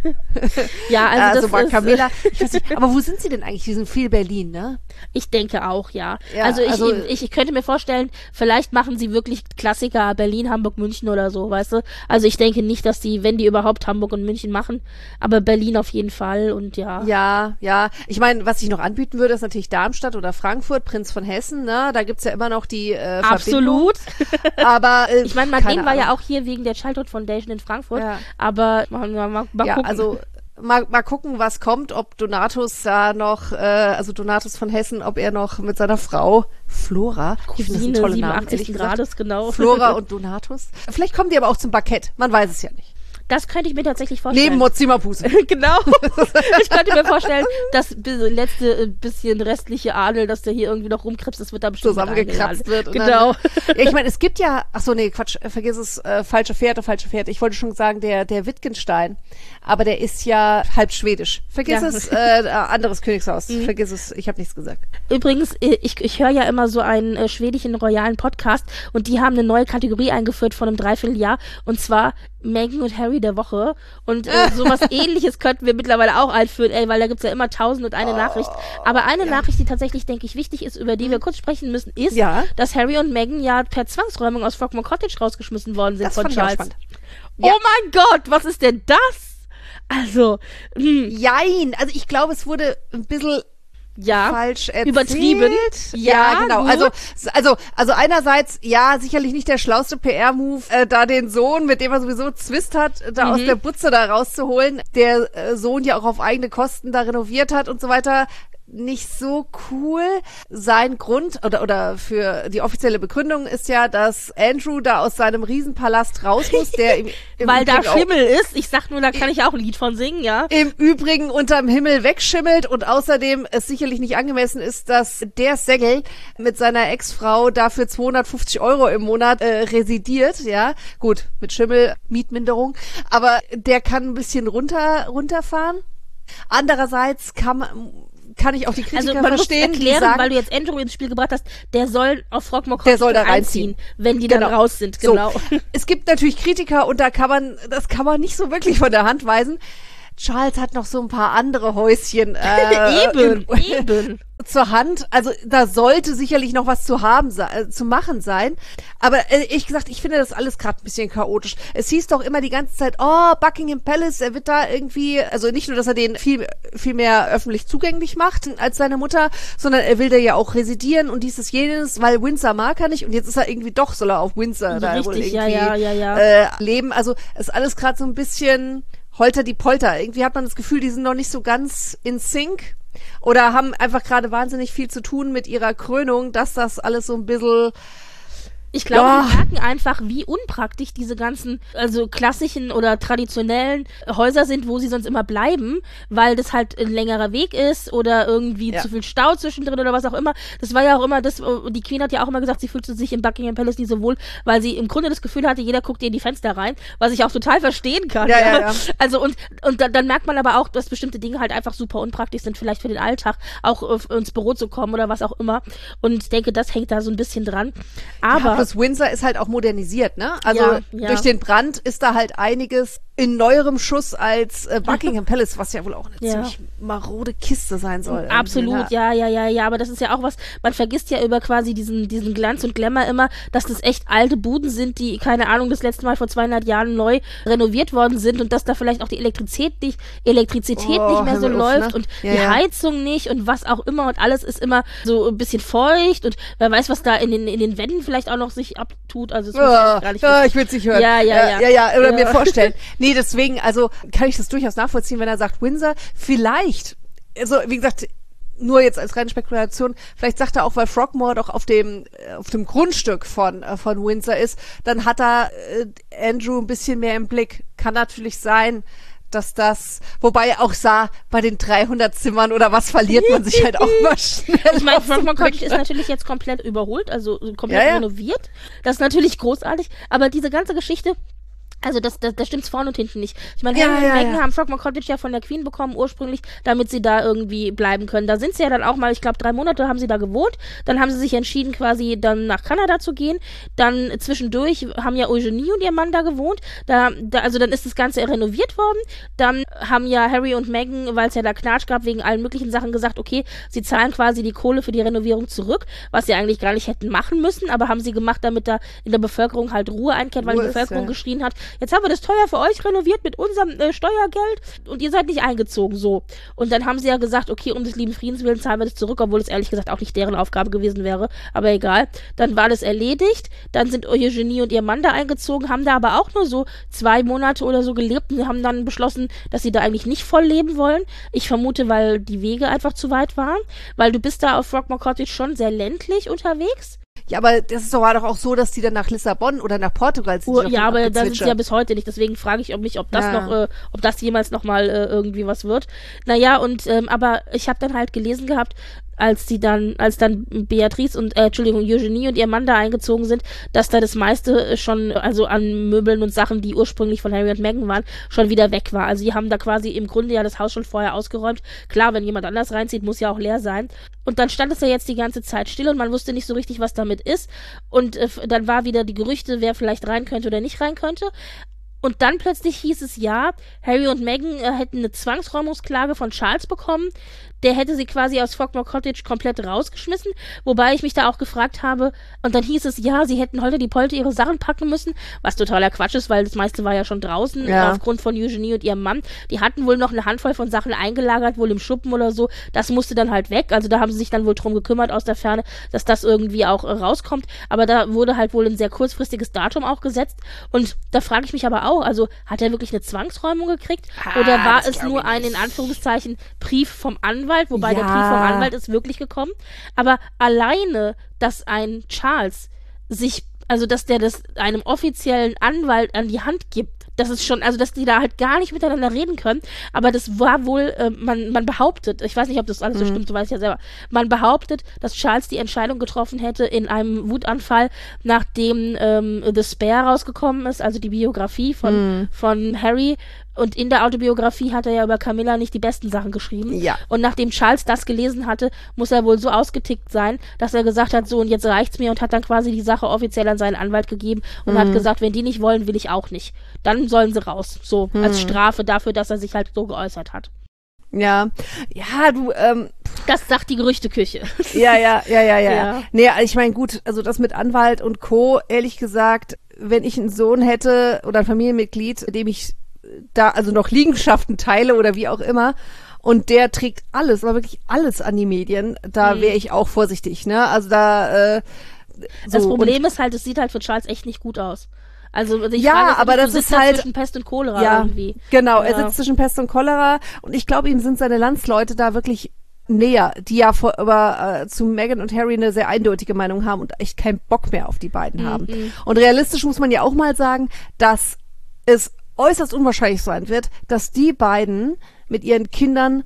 Ja, also, also das bei ist, Camilla, ich weiß nicht, aber wo sind sie denn eigentlich? Die sind viel Berlin, ne? Ich denke auch, ja. Ja, also, ich, also- ich, ich könnte mir vorstellen, vielleicht machen sie wirklich Klassiker Berlin, Hamburg, München oder so, weißt du? Also ich denke nicht, dass die, wenn die überhaupt Hamburg und München machen, aber Berlin auf jeden Fall und ja. Ja, ja. Ich meine, was ich noch anbieten würde, ist natürlich Darmstadt oder Frankfurt, Prinz von Hessen, ne? Da gibt's ja immer noch die äh, Verbindung. Absolut. Aber äh, Ich meine, keine Madeleine war ja Ahnung. auch hier wegen der Childhood Foundation in Frankfurt, Ja. aber mal, mal, mal, mal Ja, gucken. also mal, mal gucken, was kommt, ob Donatus da noch, äh, also Donatus von Hessen, ob er noch mit seiner Frau Flora, ich finde das ein Cousine toller Name, ehrlich siebenundachtzig gesagt. Grades, genau. Flora und Donatus. Vielleicht kommen die aber auch zum Bankett, man weiß es ja nicht. Das könnte ich mir tatsächlich vorstellen. Neben Mozzi Mabuse. Genau. Ich könnte mir vorstellen, das bi- letzte äh, bisschen restliche Adel, dass der hier irgendwie noch rumkrebst, das wird da bestimmt mit Zusammengekratzt eingeladen. wird. Und Genau. Dann, ja, ich meine, es gibt ja, ach so, nee, Quatsch, äh, vergiss es, äh, falsche Fährte, falsche Fährte. Ich wollte schon sagen, der, der Wittgenstein, aber der ist ja halb schwedisch. Vergiss Ja. es, äh, anderes Königshaus. Vergiss es, ich habe nichts gesagt. Übrigens, äh, ich, ich höre ja immer so einen äh, schwedischen royalen Podcast und die haben eine neue Kategorie eingeführt vor einem Dreivierteljahr und zwar Meghan und Harry der Woche und äh, sowas ähnliches könnten wir mittlerweile auch einführen, ey, weil da gibt's ja immer tausend und eine Nachricht. Aber eine Nachricht, die tatsächlich, denke ich, wichtig ist, über die wir kurz sprechen müssen, ist, Ja. dass Harry und Meghan ja per Zwangsräumung aus Frogmore Cottage rausgeschmissen worden sind Das von fand ich auch Charles. spannend. Ja. Oh mein Gott, was ist denn das? Also, hm, Jein, also ich glaube, es wurde ein bisschen ja, falsch erzählt. übertrieben. Ja, Ja, genau. gut. Also, also, also einerseits, ja, sicherlich nicht der schlauste P R-Move, äh, da den Sohn, mit dem er sowieso Zwist hat, da Mhm. aus der Butze da rauszuholen, der äh, Sohn ja auch auf eigene Kosten da renoviert hat und so weiter. nicht so cool. Sein Grund oder oder für die offizielle Begründung ist ja, dass Andrew da aus seinem Riesenpalast raus muss, der im, im Weil da Übrigen Schimmel ist. Ich sag nur, da kann ich auch ein Lied von singen, ja. Im Übrigen unterm Himmel wegschimmelt und außerdem es sicherlich nicht angemessen ist, dass der Segel mit seiner Ex-Frau dafür zweihundertfünfzig Euro im Monat äh, residiert, ja. Gut, mit Schimmel, Mietminderung, aber der kann ein bisschen runter runterfahren. Andererseits kann man kann ich auch die Kritiker also man verstehen, muss erklären, die sagen, weil du jetzt Andrew ins Spiel gebracht hast, der soll auf Frogmore der soll da einziehen, reinziehen, wenn die genau. dann raus sind, genau. So. Es gibt natürlich Kritiker und da kann man, das kann man nicht so wirklich von der Hand weisen. Charles hat noch so ein paar andere Häuschen äh, eben, im, eben. zur Hand. Also da sollte sicherlich noch was zu haben, äh, zu machen sein. Aber äh, ehrlich gesagt, ich finde das alles gerade ein bisschen chaotisch. Es hieß doch immer die ganze Zeit, oh, Buckingham Palace, er wird da irgendwie, also nicht nur, dass er den viel, viel mehr öffentlich zugänglich macht als seine Mutter, sondern er will da ja auch residieren und dieses jenes, weil Windsor mag er nicht und jetzt ist er irgendwie doch, soll er auf Windsor da wohl irgendwie ja, ja, ja, ja. Äh, leben. Also ist alles gerade so ein bisschen Holter die Polter. Irgendwie hat man das Gefühl, die sind noch nicht so ganz in Sync oder haben einfach gerade wahnsinnig viel zu tun mit ihrer Krönung, dass das alles so ein bisschen... Ich glaube, ja. die merken einfach, wie unpraktisch diese ganzen, also klassischen oder traditionellen Häuser sind, wo sie sonst immer bleiben, weil das halt ein längerer Weg ist oder irgendwie ja. zu viel Stau zwischendrin oder was auch immer. Das war ja auch immer das, die Queen hat ja auch immer gesagt, sie fühlte sich im Buckingham Palace nicht so wohl, weil sie im Grunde das Gefühl hatte, jeder guckt ihr in die Fenster rein, was ich auch total verstehen kann. Ja, ja. Ja, ja. Also und, und dann, dann merkt man aber auch, dass bestimmte Dinge halt einfach super unpraktisch sind, vielleicht für den Alltag, auch äh, ins Büro zu kommen oder was auch immer. Und ich denke, das hängt da so ein bisschen dran. Aber ja, plus Windsor ist halt auch modernisiert, ne? Also ja, ja. durch den Brand ist da halt einiges in neuerem Schuss als äh, Buckingham Palace, was ja wohl auch eine ja. ziemlich marode Kiste sein soll. Absolut, ja, ja, ja, ja, aber das ist ja auch was, man vergisst ja über quasi diesen diesen Glanz und Glamour immer, dass das echt alte Buden sind, die, keine Ahnung, das letzte Mal vor zweihundert Jahren neu renoviert worden sind und dass da vielleicht auch die Elektrizität nicht, Elektrizität oh, nicht mehr so auf, läuft ne? und ja, die ja. Heizung nicht und was auch immer und alles ist immer so ein bisschen feucht und wer weiß, was da in den in den Wänden vielleicht auch noch sich abtut, also das ja, ich gar nicht ja, ich will es nicht hören. Ja, ja, ja. Ja, ja, oder ja. mir vorstellen. Nee, deswegen, also kann ich das durchaus nachvollziehen, wenn er sagt, Windsor, vielleicht, also wie gesagt, nur jetzt als reine Spekulation, vielleicht sagt er auch, weil Frogmore doch auf dem auf dem Grundstück von äh, von Windsor ist, dann hat er äh, Andrew ein bisschen mehr im Blick. Kann natürlich sein, dass das, wobei er auch sah, bei den dreihundert Zimmern oder was verliert man sich halt auch mal schnell. Ich meine, Frogmore Cottage ist natürlich jetzt komplett überholt, also komplett ja, ja. renoviert. Das ist natürlich großartig, aber diese ganze Geschichte, also das, das, das stimmt's vorne und hinten nicht. Ich meine, Ja, Harry ja, und Meghan ja. haben Frogmore Cottage ja von der Queen bekommen ursprünglich, damit sie da irgendwie bleiben können. Da sind sie ja dann auch mal, ich glaube drei Monate haben sie da gewohnt. Dann haben sie sich entschieden, quasi dann nach Kanada zu gehen. Dann zwischendurch haben ja Eugenie und ihr Mann da gewohnt. Da, da, also dann ist das Ganze renoviert worden. Dann haben ja Harry und Meghan, weil es ja da Knatsch gab, wegen allen möglichen Sachen gesagt, okay, sie zahlen quasi die Kohle für die Renovierung zurück, was sie eigentlich gar nicht hätten machen müssen, aber haben sie gemacht, damit da in der Bevölkerung halt Ruhe einkehrt, weil Ruhe die ist, Bevölkerung ja. geschrien hat, jetzt haben wir das teuer für euch renoviert mit unserem äh, Steuergeld und ihr seid nicht eingezogen, so. Und dann haben sie ja gesagt, okay, um des lieben Friedens willen zahlen wir das zurück, obwohl es ehrlich gesagt auch nicht deren Aufgabe gewesen wäre, aber egal. Dann war das erledigt, dann sind Eugenie und ihr Mann da eingezogen, haben da aber auch nur so zwei Monate oder so gelebt und haben dann beschlossen, dass sie da eigentlich nicht voll leben wollen. Ich vermute, weil die Wege einfach zu weit waren, weil du bist da auf Frogmore Cottage schon sehr ländlich unterwegs. Ja, aber das ist doch, war doch auch so, dass die dann nach Lissabon oder nach Portugal sind. Oh, ja, aber da sind sie ja bis heute nicht. Deswegen frage ich mich, ob das ja. noch, äh, ob das jemals noch mal äh, irgendwie was wird. Naja, und ähm, aber ich habe dann halt gelesen gehabt, als die dann, als dann Beatrice und, äh, Entschuldigung, Eugenie und ihr Mann da eingezogen sind, dass da das meiste schon, also an Möbeln und Sachen, die ursprünglich von Harry und Meghan waren, schon wieder weg war. Also die haben da quasi im Grunde ja das Haus schon vorher ausgeräumt. Klar, wenn jemand anders reinzieht, muss ja auch leer sein. Und dann stand es ja jetzt die ganze Zeit still und man wusste nicht so richtig, was damit ist. Und äh, dann war wieder die Gerüchte, wer vielleicht rein könnte oder nicht rein könnte. Und dann plötzlich hieß es ja, Harry und Meghan äh, hätten eine Zwangsräumungsklage von Charles bekommen. Der hätte sie quasi aus Frogmore Cottage komplett rausgeschmissen, wobei ich mich da auch gefragt habe, und dann hieß es, ja, sie hätten heute die Polte ihre Sachen packen müssen, was totaler Quatsch ist, weil das meiste war ja schon draußen, ja. aufgrund von Eugenie und ihrem Mann. Die hatten wohl noch eine Handvoll von Sachen eingelagert, wohl im Schuppen oder so, das musste dann halt weg, also da haben sie sich dann wohl drum gekümmert aus der Ferne, dass das irgendwie auch äh, rauskommt, aber da wurde halt wohl ein sehr kurzfristiges Datum auch gesetzt, und da frage ich mich aber auch, also hat er wirklich eine Zwangsräumung gekriegt, ah, oder war es glaub nur ich ein, nicht. in Anführungszeichen, Brief vom Anwalt, Anwalt, wobei Ja. der Brief vom Anwalt ist wirklich gekommen. Aber alleine, dass ein Charles sich, also dass der das einem offiziellen Anwalt an die Hand gibt, das ist schon, also dass die da halt gar nicht miteinander reden können, aber das war wohl, äh, man, man behauptet, ich weiß nicht, ob das alles so Mhm. stimmt, so weiß ich ja selber, man behauptet, dass Charles die Entscheidung getroffen hätte in einem Wutanfall, nachdem ähm, The Spare rausgekommen ist, also die Biografie von, Mhm. von Harry, und in der Autobiografie hat er ja über Camilla nicht die besten Sachen geschrieben. Ja. Und nachdem Charles das gelesen hatte, muss er wohl so ausgetickt sein, dass er gesagt hat, so und jetzt reicht's mir, und hat dann quasi die Sache offiziell an seinen Anwalt gegeben und Mhm. hat gesagt, wenn die nicht wollen, will ich auch nicht. Dann sollen sie raus. So, Mhm. als Strafe dafür, dass er sich halt so geäußert hat. Ja, ja, du, ähm, Das sagt die Gerüchteküche. ja, ja, ja, ja, ja. Ja. Nee, ich meine, gut, also das mit Anwalt und Co., ehrlich gesagt, wenn ich einen Sohn hätte oder ein Familienmitglied, dem ich da also noch Liegenschaften teile oder wie auch immer, und der trägt alles, aber wirklich alles an die Medien, da Mhm. wäre ich auch vorsichtig, ne? Also da, äh, so, Das Problem und, ist halt, es sieht halt für Charles echt nicht gut aus. Also ich Ja, frage jetzt aber nicht, das du ist sitzt da halt- zwischen Pest und Cholera ja, irgendwie. genau, er Ja. sitzt zwischen Pest und Cholera, und ich glaube, ihm sind seine Landsleute da wirklich näher, die ja vor, über, äh, zu Meghan und Harry eine sehr eindeutige Meinung haben und echt keinen Bock mehr auf die beiden haben. Mhm. Und realistisch muss man ja auch mal sagen, dass es äußerst unwahrscheinlich sein wird, dass die beiden mit ihren Kindern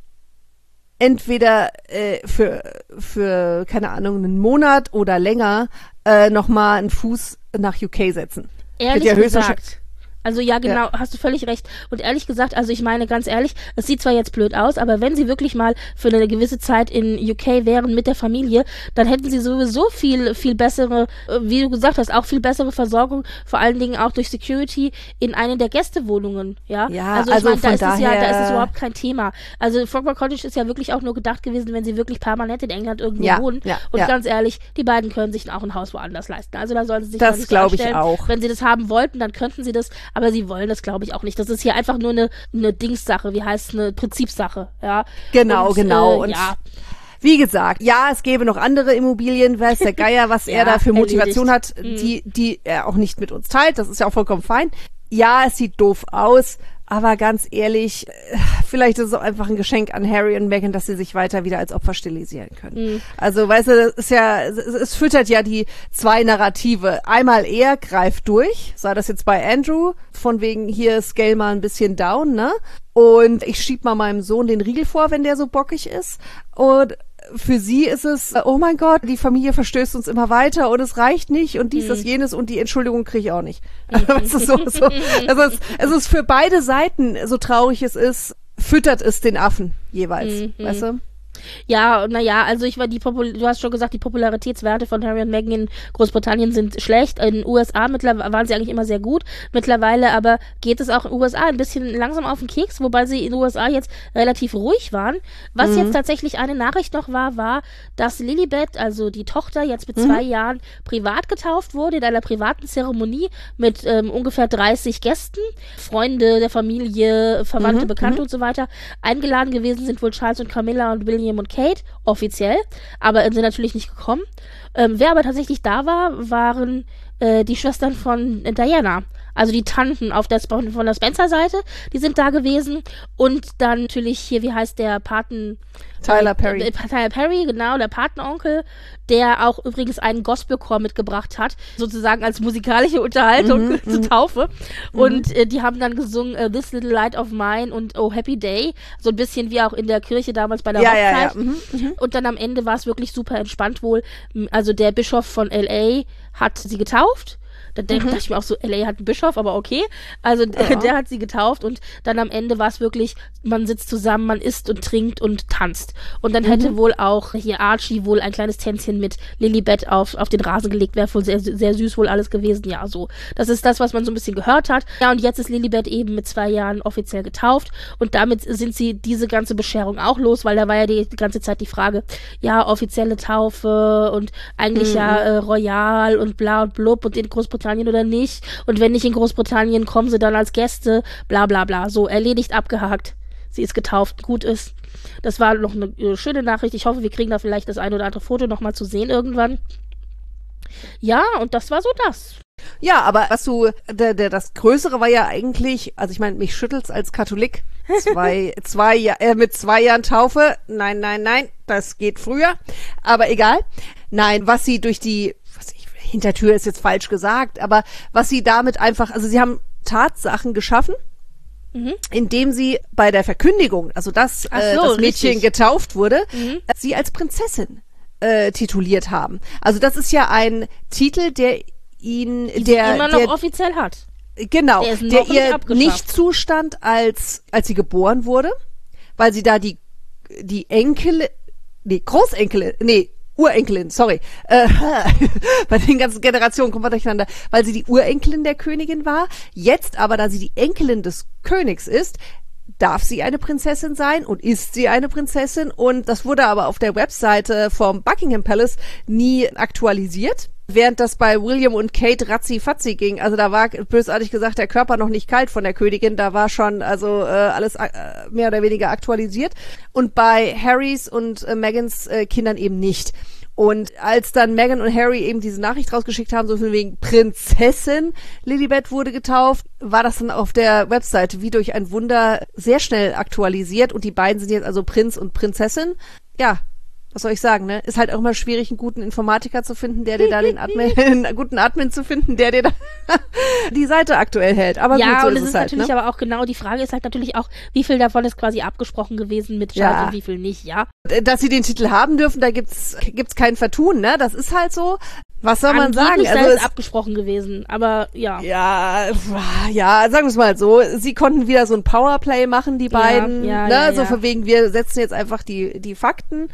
entweder äh, für, für, keine Ahnung, einen Monat oder länger äh, nochmal einen Fuß nach U K setzen. Ehrlich Wird ja höchstwahrscheinlich- gesagt. Also ja, genau, hast du völlig recht. Und ehrlich gesagt, also ich meine ganz ehrlich, es sieht zwar jetzt blöd aus, aber wenn sie wirklich mal für eine gewisse Zeit in U K wären mit der Familie, dann hätten sie sowieso viel, viel bessere, äh, wie du gesagt hast, auch viel bessere Versorgung, vor allen Dingen auch durch Security in einer der Gästewohnungen, ja. Ja, also, ich also meine, da von ist es ja, da ist es daher- überhaupt kein Thema. Also Frogmore Cottage ist ja wirklich auch nur gedacht gewesen, wenn sie wirklich permanent in England irgendwo Ja, wohnen. ja, Und ja. ganz ehrlich, die beiden können sich auch ein Haus woanders leisten. Also da sollen sie sich Das mal nicht so glaub ich anstellen. auch. Wenn sie das haben wollten, dann könnten sie das, aber sie wollen das, glaube ich, auch nicht. Das ist hier einfach nur eine, eine Dingssache, wie heißt eine Prinzipsache, ja. Genau, und, genau. Äh, Und ja, wie gesagt, ja, es gäbe noch andere Immobilien, weiß der Geier, was Ja, er da für Motivation erledigt. hat, Mhm. die, die er auch nicht mit uns teilt. Das ist ja auch vollkommen fein. Ja, es sieht doof aus, aber ganz ehrlich, äh, vielleicht ist es auch einfach ein Geschenk an Harry und Meghan, dass sie sich weiter wieder als Opfer stilisieren können. Mhm. Also, weißt du, das ist ja, es, es füttert ja die zwei Narrative. Einmal er greift durch, sei das jetzt bei Andrew, von wegen hier scale mal ein bisschen down, ne? Und ich schieb mal meinem Sohn den Riegel vor, wenn der so bockig ist. Und für sie ist es, oh mein Gott, die Familie verstößt uns immer weiter und es reicht nicht und dies, Mhm. das, jenes und die Entschuldigung kriege ich auch nicht. Es ist so, so, also es, es ist für beide Seiten, so traurig es ist, füttert es den Affen jeweils, Mhm. weißt du? Ja, naja, also ich war die Popul du hast schon gesagt, die Popularitätswerte von Harry und Meghan in Großbritannien sind schlecht. In den U S A mittlerweile waren sie eigentlich immer sehr gut. Mittlerweile aber geht es auch in den U S A ein bisschen langsam auf den Keks, wobei sie in den U S A jetzt relativ ruhig waren. Was Mhm. jetzt tatsächlich eine Nachricht noch war, war, dass Lilibet, also die Tochter, jetzt mit zwei Jahren privat getauft wurde, in einer privaten Zeremonie mit ähm, ungefähr dreißig Gästen, Freunde der Familie, Verwandte, Mhm, Bekannte und so weiter. Eingeladen gewesen sind wohl Charles und Camilla und William und Kate, offiziell, aber sind natürlich nicht gekommen. Ähm, wer aber tatsächlich da war, waren äh, die Schwestern von äh, Diana. Also die Tanten auf der, Sp- von der Spencer-Seite, die sind da gewesen. Und dann natürlich hier, wie heißt der Paten... Tyler Perry. Äh, Tyler Perry, genau, der Patenonkel, der auch übrigens einen Gospelchor mitgebracht hat, sozusagen als musikalische Unterhaltung Mhm, zur mhm. Taufe. Und äh, die haben dann gesungen äh, This Little Light of Mine und Oh Happy Day, so ein bisschen wie auch in der Kirche damals bei der Ja, ja, ja. Hochzeit. Mhm, mhm. Und dann am Ende war es wirklich super entspannt wohl. Also der Bischof von L A hat sie getauft. Da Mhm. dachte ich mir auch so, L A hat einen Bischof, aber okay. Also Ja. der hat sie getauft und dann am Ende war es wirklich, man sitzt zusammen, man isst und trinkt und tanzt. Und dann Mhm. hätte wohl auch hier Archie wohl ein kleines Tänzchen mit Lilibet auf, auf den Rasen gelegt, wäre wohl sehr, sehr süß wohl alles gewesen. Ja, so. Das ist das, was man so ein bisschen gehört hat. Ja, und jetzt ist Lilibet eben mit zwei Jahren offiziell getauft und damit sind sie diese ganze Bescherung auch los, weil da war ja die, die ganze Zeit die Frage, ja, offizielle Taufe und eigentlich Mhm. ja äh, royal und bla und blub und in Großbritannien oder nicht. Und wenn nicht in Großbritannien, kommen sie dann als Gäste, bla bla bla. So, erledigt, abgehakt. Sie ist getauft, gut ist. Das war noch eine äh, schöne Nachricht. Ich hoffe, wir kriegen da vielleicht das ein oder andere Foto nochmal zu sehen irgendwann. Ja, und das war so das. Ja, aber was du, der, der, das Größere war ja eigentlich, also ich meine, mich schüttelt's als Katholik, zwei, zwei, äh, mit zwei Jahren Taufe, nein, nein, nein, das geht früher, aber egal. Nein, was sie durch die, was ich, Hintertür ist jetzt falsch gesagt, aber was sie damit einfach, also sie haben Tatsachen geschaffen, mhm. indem sie bei der Verkündigung, also dass Ach so, äh, das Mädchen richtig. getauft wurde, Mhm. sie als Prinzessin äh, tituliert haben. Also das ist ja ein Titel, der ihn, Die der, sie immer noch der offiziell hat. genau, Der ist noch der nicht ihr abgeschafft. nicht zustand, als als sie geboren wurde, weil sie da die die Enkel, nee, Großenkelin, nee, Urenkelin, sorry, äh, bei den ganzen Generationen kommen wir durcheinander, weil sie die Urenkelin der Königin war. Jetzt aber, da sie die Enkelin des Königs ist, darf sie eine Prinzessin sein und ist sie eine Prinzessin, und das wurde aber auf der Webseite vom Buckingham Palace nie aktualisiert. Während das bei William und Kate ratzi-fatzi ging, also da war bösartig gesagt der Körper noch nicht kalt von der Königin, da war schon also äh, alles äh, mehr oder weniger aktualisiert, und bei Harrys und äh, Megans äh, Kindern eben nicht. Und als dann Meghan und Harry eben diese Nachricht rausgeschickt haben, so von wegen Prinzessin Lilibet wurde getauft, war das dann auf der Webseite wie durch ein Wunder sehr schnell aktualisiert, und die beiden sind jetzt also Prinz und Prinzessin. Ja, was soll ich sagen, ne? Ist halt auch immer schwierig, einen guten Informatiker zu finden, der dir da den Admin, einen guten Admin zu finden, der dir da die Seite aktuell hält. Aber Ja, gut, so und ist es es ist halt, natürlich ne? aber auch genau, die Frage ist halt natürlich auch, wie viel davon ist quasi abgesprochen gewesen mit Charles Ja. und wie viel nicht, ja? Dass sie den Titel haben dürfen, da gibt's gibt's kein Vertun, ne? Das ist halt so. Was soll man sagen? Angeblich sei Also es es, abgesprochen gewesen, aber ja. ja, ja, sagen wir es mal so. Sie konnten wieder so ein Powerplay machen, die Ja, beiden, ja, ne? ja, So ja. von wegen, wir setzen jetzt einfach die die Fakten.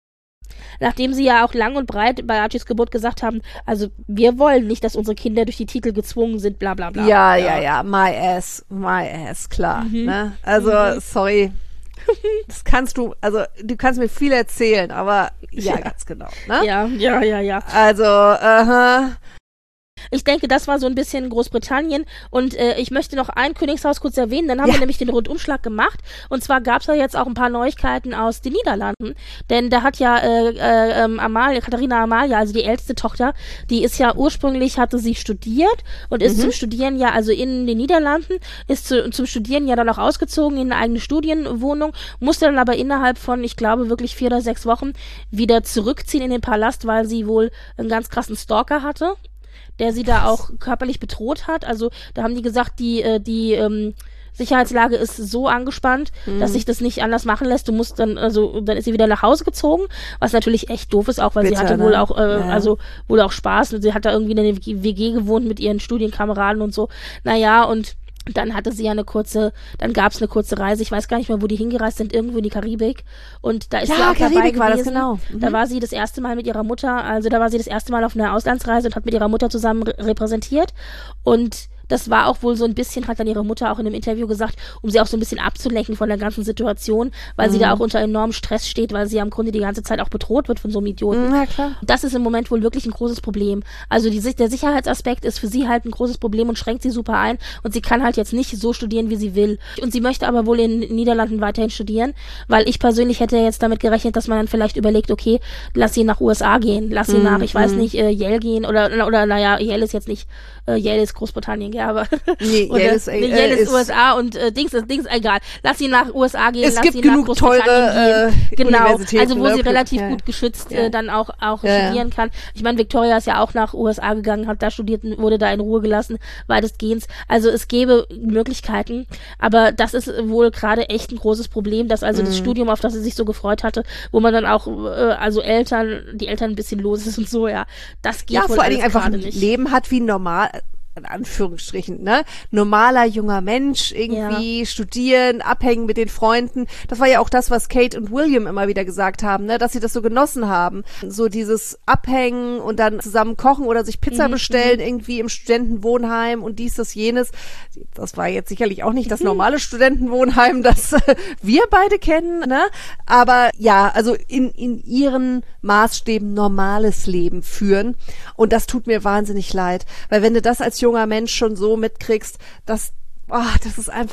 Nachdem sie ja auch lang und breit bei Archies Geburt gesagt haben, also wir wollen nicht, dass unsere Kinder durch die Titel gezwungen sind, bla bla bla. Ja, ja, ja, my ass, my ass, klar. Mhm. Ne? Also, Mhm. sorry. Das kannst du, also du kannst mir viel erzählen, aber ja, Ja. ganz genau. Ne? Ja, ja, ja, ja. Also, aha. Ich denke, das war so ein bisschen Großbritannien, und äh, ich möchte noch ein Königshaus kurz erwähnen, dann haben Ja. wir nämlich den Rundumschlag gemacht, und zwar gab es ja jetzt auch ein paar Neuigkeiten aus den Niederlanden, denn da hat ja äh, äh, ähm, Amalia, Katharina Amalia, also die älteste Tochter, die ist ja ursprünglich, hatte sie studiert und ist Mhm. zum Studieren ja, also in den Niederlanden, ist zu, zum Studieren ja dann auch ausgezogen in eine eigene Studienwohnung, musste dann aber innerhalb von, ich glaube, wirklich vier oder sechs Wochen wieder zurückziehen in den Palast, weil sie wohl einen ganz krassen Stalker hatte, der sie da auch körperlich bedroht hat. Also da haben die gesagt, die, äh, die ähm, Sicherheitslage ist so angespannt, Mhm. dass sich das nicht anders machen lässt. Du musst dann, also dann ist sie wieder nach Hause gezogen, was natürlich echt doof ist, auch weil Bitter, sie hatte ne? wohl auch, äh, Ja. also wohl auch Spaß. Und sie hat da irgendwie in einer W G gewohnt mit ihren Studienkameraden und so. Naja, und dann hatte sie ja eine kurze, dann gab es eine kurze Reise, ich weiß gar nicht mehr, wo die hingereist sind, irgendwo in die Karibik, und da ist Ja, sie auch dabei Karibik war das, gewesen. genau. Da Mhm. war sie das erste Mal mit ihrer Mutter, also da war sie das erste Mal auf einer Auslandsreise und hat mit ihrer Mutter zusammen re- repräsentiert, und das war auch wohl so ein bisschen, hat dann ihre Mutter auch in einem Interview gesagt, um sie auch so ein bisschen abzulenken von der ganzen Situation, weil sie da auch unter enormem Stress steht, weil sie ja im Grunde die ganze Zeit auch bedroht wird von so einem Idioten. Ja, klar. Das ist im Moment wohl wirklich ein großes Problem. Also die, Sich- der Sicherheitsaspekt ist für sie halt ein großes Problem und schränkt sie super ein, und sie kann halt jetzt nicht so studieren, wie sie will. Und sie möchte aber wohl in den Niederlanden weiterhin studieren, weil ich persönlich hätte jetzt damit gerechnet, dass man dann vielleicht überlegt, okay, lass sie nach U S A gehen, lass sie Mm, nach, ich weiß mm. nicht, äh, Yale gehen, oder, oder naja, Yale ist jetzt nicht, äh, Yale ist Großbritannien, ja, aber Nee, oder, Yale ist, äh, nee, Yale ist, ist- U S A, und äh, Dings ist Dings egal. Lass sie nach U S A gehen, Es lass gibt sie genug nach Großbritannien teure, gehen. äh, Genau, Universitäten, also wo ne? sie relativ Ja. gut geschützt Ja. äh, dann auch auch Ja, ja. studieren kann. Ich meine, Victoria ist ja auch nach U S A gegangen, hat da studiert, und wurde da in Ruhe gelassen, weitestgehend. Also es gäbe Möglichkeiten, aber das ist wohl gerade echt ein großes Problem, dass also Mhm. das Studium, auf das sie sich so gefreut hatte, wo man dann auch, äh, also Eltern, die Eltern ein bisschen los ist und so, ja, das geht Ja, wohl vor allen alles Dingen einfach gerade ein nicht. Leben hat wie normal, in Anführungsstrichen, ne? Normaler junger Mensch, irgendwie studieren, abhängen mit den Freunden. Das war ja auch das, was Kate und William immer wieder gesagt haben, ne? Dass sie das so genossen haben. So dieses Abhängen und dann zusammen kochen oder sich Pizza Mhm, bestellen, irgendwie im Studentenwohnheim und dies, das, jenes. Das war jetzt sicherlich auch nicht das normale Studentenwohnheim, das äh, wir beide kennen, ne? Aber ja, also in, in ihren Maßstäben normales Leben führen. Und das tut mir wahnsinnig leid. Weil wenn du das als junger Mensch schon so mitkriegst, das, ah, das ist einfach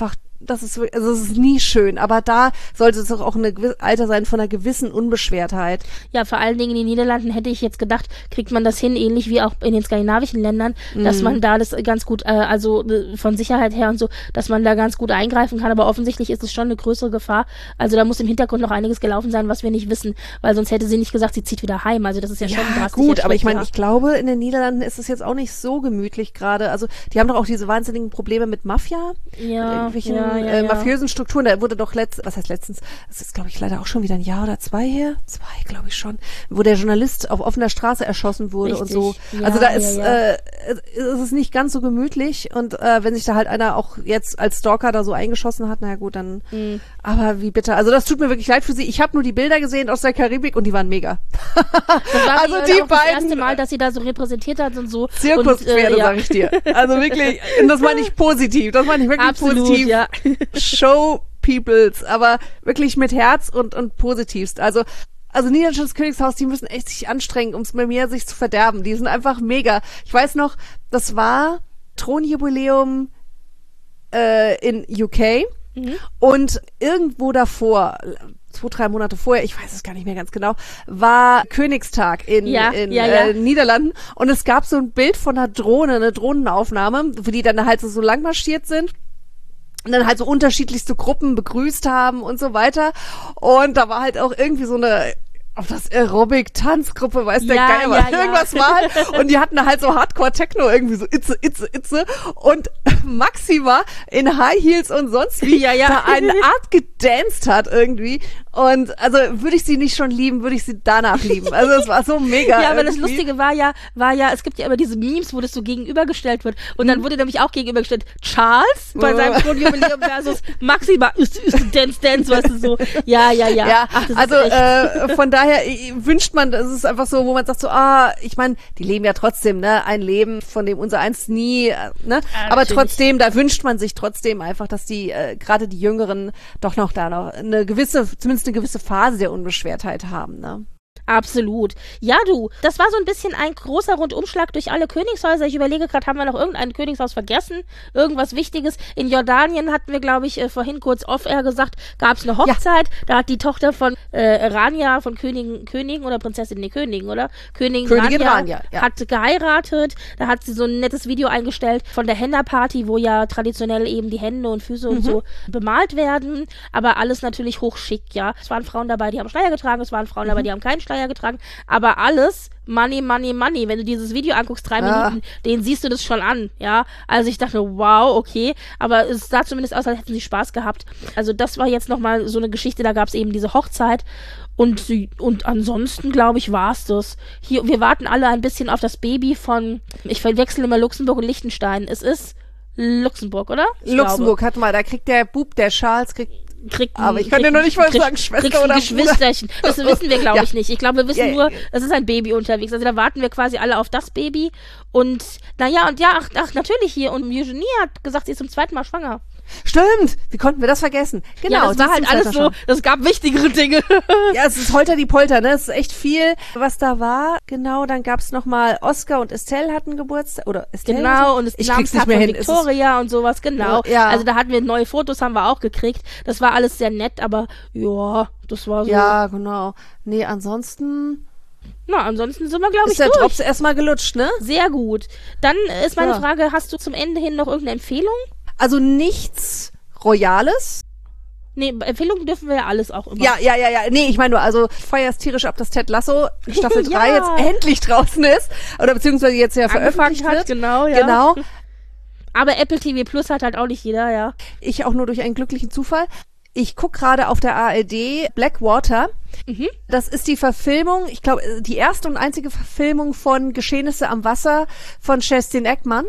das ist, also es ist nie schön, aber da sollte es doch auch ein Alter sein von einer gewissen Unbeschwertheit. Ja, vor allen Dingen in den Niederlanden hätte ich jetzt gedacht, kriegt man das hin, ähnlich wie auch in den skandinavischen Ländern, mm. dass man da das ganz gut, äh, also äh, von Sicherheit her und so, dass man da ganz gut eingreifen kann, aber offensichtlich ist es schon eine größere Gefahr. Also da muss im Hintergrund noch einiges gelaufen sein, was wir nicht wissen, weil sonst hätte sie nicht gesagt, sie zieht wieder heim. Also das ist ja, ja schon drastisch. Gut, aber ich meine, ich glaube, in den Niederlanden ist es jetzt auch nicht so gemütlich gerade. Also die haben doch auch diese wahnsinnigen Probleme mit Mafia. Ja, irgendwelchen ja, ja, äh, ja. mafiösen Strukturen. Da wurde doch letzt, was heißt letztens, das ist glaube ich leider auch schon wieder ein Jahr oder zwei her, zwei glaube ich schon, wo der Journalist auf offener Straße erschossen wurde. Richtig. Und so. Ja, also da ist, ja, ja. Äh, ist es nicht ganz so gemütlich und äh, wenn sich da halt einer auch jetzt als Stalker da so eingeschossen hat, naja gut, dann, mhm. aber wie bitter. Also das tut mir wirklich leid für sie. Ich habe nur die Bilder gesehen aus der Karibik und die waren mega. Das war also die, die auch beiden. Das erste Mal, dass sie da so repräsentiert hat und so. Zirkuspferde, äh, ja. sag ich dir. Also wirklich, und das meine ich positiv, das meine ich wirklich Absolut, positiv. Ja. Show Peoples, aber wirklich mit Herz und, und positivst. Also, also Niederländisches Königshaus, die müssen echt sich anstrengen, ums bei mir sich zu verderben. Die sind einfach mega. Ich weiß noch, das war Thronjubiläum äh, in U K mhm. und irgendwo davor, zwei, drei Monate vorher, ich weiß es gar nicht mehr ganz genau, war Königstag in, ja, in ja, äh, ja. Niederlanden und es gab so ein Bild von einer Drohne, eine Drohnenaufnahme, wo die dann halt so, so lang marschiert sind. Und dann halt so unterschiedlichste Gruppen begrüßt haben und so weiter. Und da war halt auch irgendwie so eine, auf das Aerobic-Tanzgruppe, weiß der ja, Geier, ja, ja. irgendwas war halt. Und die hatten da halt so Hardcore-Techno irgendwie so itze, itze, itze. Und Maxima in High Heels und sonst wie ja, ja. da eine Art gedanced hat irgendwie. Und also würde ich sie nicht schon lieben, würde ich sie danach lieben. Also es war so mega. Ja, aber irgendwie. das Lustige war ja, war ja, es gibt ja immer diese Memes, wo das so gegenübergestellt wird. Und dann wurde nämlich auch gegenübergestellt Charles bei seinem Kronjubiläum versus Maxima ist, ist Dance Dance, weißt du so. Ja, ja, ja. Ja, Ach, das also ist echt. Äh, von daher äh, wünscht man, es ist einfach so, wo man sagt so, ah, ich meine, die leben ja trotzdem, ne, ein Leben, von dem unser eins nie, äh, ne, ja, aber natürlich. trotzdem, da wünscht man sich trotzdem einfach, dass die, äh, gerade die Jüngeren doch noch da noch eine gewisse, zumindest eine gewisse Phase der Unbeschwertheit haben, ne. Absolut. Ja, du, das war so ein bisschen ein großer Rundumschlag durch alle Königshäuser. Ich überlege gerade, haben wir noch irgendein Königshaus vergessen? Irgendwas Wichtiges? In Jordanien hatten wir, glaube ich, äh, vorhin kurz off-air gesagt, gab es eine Hochzeit. Ja. Da hat die Tochter von äh, Rania, von Königin, Königin oder Prinzessin, nee, Königin, oder? Königin, Königin Rania, Rania ja. hat geheiratet. Da hat sie so ein nettes Video eingestellt von der Henna-Party, wo ja traditionell eben die Hände und Füße mhm. und so bemalt werden. Aber alles natürlich hochschick, ja. Es waren Frauen dabei, die haben Schleier getragen, es waren Frauen mhm. dabei, die haben keinen Schleier getragen, aber alles Money, Money, Money. Wenn du dieses Video anguckst, drei ah. Minuten, den siehst du das schon an, ja. Also ich dachte, wow, okay, aber es sah zumindest aus, als hätten sie Spaß gehabt. Also das war jetzt nochmal so eine Geschichte, da gab es eben diese Hochzeit und, und ansonsten, glaube ich, war es das. Hier, wir warten alle ein bisschen auf das Baby von, ich verwechsel immer Luxemburg und Liechtenstein. Es ist Luxemburg, oder? Ich Luxemburg, glaube. hat mal, da kriegt der Bub, der Charles, kriegt Kriegt ein, aber ich kann kriegt, dir noch nicht mal kriegt, sagen, Schwester kriegt oder ein Geschwisterchen. Das wissen wir, glaube ja. ich, nicht. Ich glaube, wir wissen ja, nur, ja. es ist ein Baby unterwegs. Also da warten wir quasi alle auf das Baby. Und naja, und ja, ach, ach natürlich hier. Und Eugenie hat gesagt, sie ist zum zweiten Mal schwanger. Stimmt, wie konnten wir das vergessen? Genau, ja, das war halt alles so, es gab wichtigere Dinge. Ja, es ist Holter die Polter, ne? Es ist echt viel, was da war. Genau, dann gab's noch mal Oscar und Estelle hatten Geburtstag, oder Estelle? Genau, und es ich krieg's nicht mehr von hin. Victoria und sowas, genau. Ja. Also da hatten wir neue Fotos, haben wir auch gekriegt. Das war alles sehr nett, aber ja, das war so. Ja, genau. Nee, ansonsten... Na, ansonsten sind wir, glaube ich, ist der durch. Drops erstmal gelutscht, ne? Sehr gut. Dann ist meine ja. Frage, hast du zum Ende hin noch irgendeine Empfehlung? Also nichts Royales. Nee, Empfehlungen dürfen wir ja alles auch immer. Ja, ja, ja, ja. Nee, ich meine nur, also feierst tierisch ab, dass Ted Lasso Staffel ja. drei jetzt endlich draußen ist. Oder beziehungsweise jetzt ja Angefangen veröffentlicht hat, wird. genau, ja. Genau. Aber Apple T V Plus hat halt auch nicht jeder, ja. Ich auch nur durch einen glücklichen Zufall. Ich guck gerade auf der A R D Blackwater. Mhm. Das ist die Verfilmung, ich glaube, die erste und einzige Verfilmung von Geschehnisse am Wasser von Kerstin Ekman.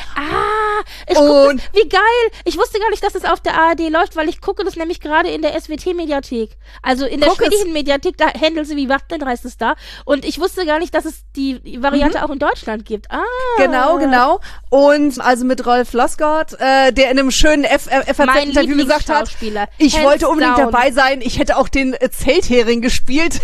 Ah, ich gucke das, wie geil. Ich wusste gar nicht, dass es auf der A R D läuft, weil ich gucke das nämlich gerade in der S W T-Mediathek. Also in der Guck schwedischen Mediathek, da handeln sie, wie Wachtend heißt es da. Und ich wusste gar nicht, dass es die Variante mhm. auch in Deutschland gibt. Ah. Genau, genau. Und also mit Rolf Losgott, äh, der in einem schönen F A Z-Interview gesagt hat, ich Hands wollte unbedingt down. dabei sein, ich hätte auch den äh, Zelthering gespielt.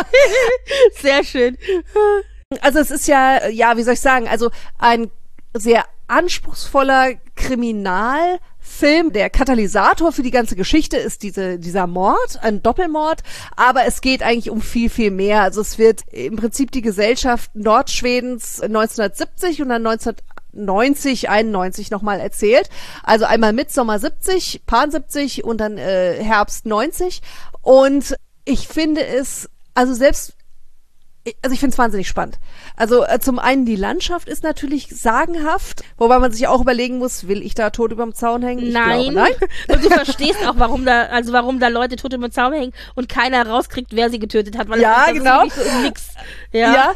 Sehr schön. Also es ist ja, ja, wie soll ich sagen, also ein sehr anspruchsvoller Kriminalfall, Film, der Katalysator für die ganze Geschichte ist diese, dieser Mord, ein Doppelmord, aber es geht eigentlich um viel, viel mehr. Also es wird im Prinzip die Gesellschaft Nordschwedens neunzehnhundertsiebzig und dann neunzehnhundertneunzig, einundneunzig nochmal erzählt. Also einmal Mitsommer siebzig, Pan siebzig und dann äh, Herbst neunzig. Und ich finde es, also selbst Also ich finde es wahnsinnig spannend. Also äh, zum einen die Landschaft ist natürlich sagenhaft, wobei man sich auch überlegen muss, will ich da tot überm Zaun hängen? Ich nein. glaube, nein. Und du verstehst auch, warum da, also warum da Leute tot überm Zaun hängen und keiner rauskriegt, wer sie getötet hat. Weil ja, das genau. Ist so im Nix. Ja. ja.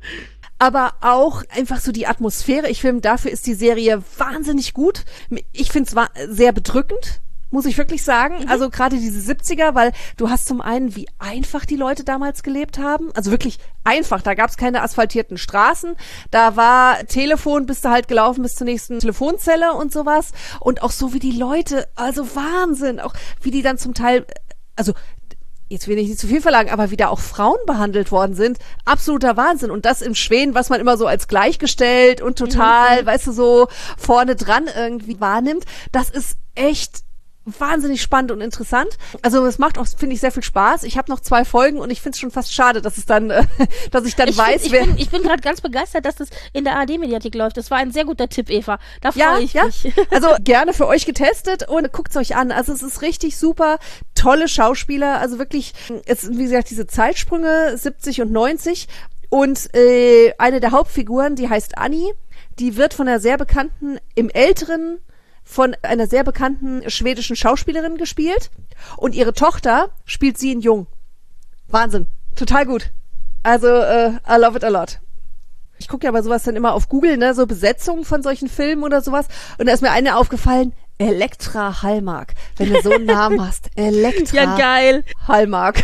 Aber auch einfach so die Atmosphäre. Ich finde, dafür ist die Serie wahnsinnig gut. Ich finde es sehr bedrückend. Muss ich wirklich sagen. Mhm. Also gerade diese siebziger, weil du hast zum einen, wie einfach die Leute damals gelebt haben. Also wirklich einfach. Da gab es keine asphaltierten Straßen. Da war Telefon, bist du halt gelaufen bis zur nächsten Telefonzelle und sowas. Und auch so wie die Leute, also Wahnsinn. Auch wie die dann zum Teil, also jetzt will ich nicht zu viel verlangen, aber wie da auch Frauen behandelt worden sind, absoluter Wahnsinn. Und das im Schweden, was man immer so als gleichgestellt und total, mhm. weißt du, so vorne dran irgendwie wahrnimmt, das ist echt wahnsinnig spannend und interessant. Also es macht auch, finde ich, sehr viel Spaß. Ich habe noch zwei Folgen und ich finde es schon fast schade, dass es dann, äh, dass ich dann ich weiß, find, wer... Ich bin, ich bin gerade ganz begeistert, dass das in der A R D-Mediathek läuft. Das war ein sehr guter Tipp, Eva. Da freue ja, ich ja. mich. Also gerne für euch getestet und guckt's euch an. Also es ist richtig super. Tolle Schauspieler. Also wirklich, es sind, wie gesagt, diese Zeitsprünge siebzig und neunzig. Und äh, eine der Hauptfiguren, die heißt Annie, die wird von einer sehr bekannten, im älteren von einer sehr bekannten schwedischen Schauspielerin gespielt und ihre Tochter spielt sie in Jung. Wahnsinn. Total gut. Also, äh, I love it a lot. Ich gucke ja aber sowas dann immer auf Google, ne, so Besetzungen von solchen Filmen oder sowas. Und da ist mir eine aufgefallen, Elektra Hallmark. Wenn du so einen Namen hast. Elektra ja, geil. Hallmark.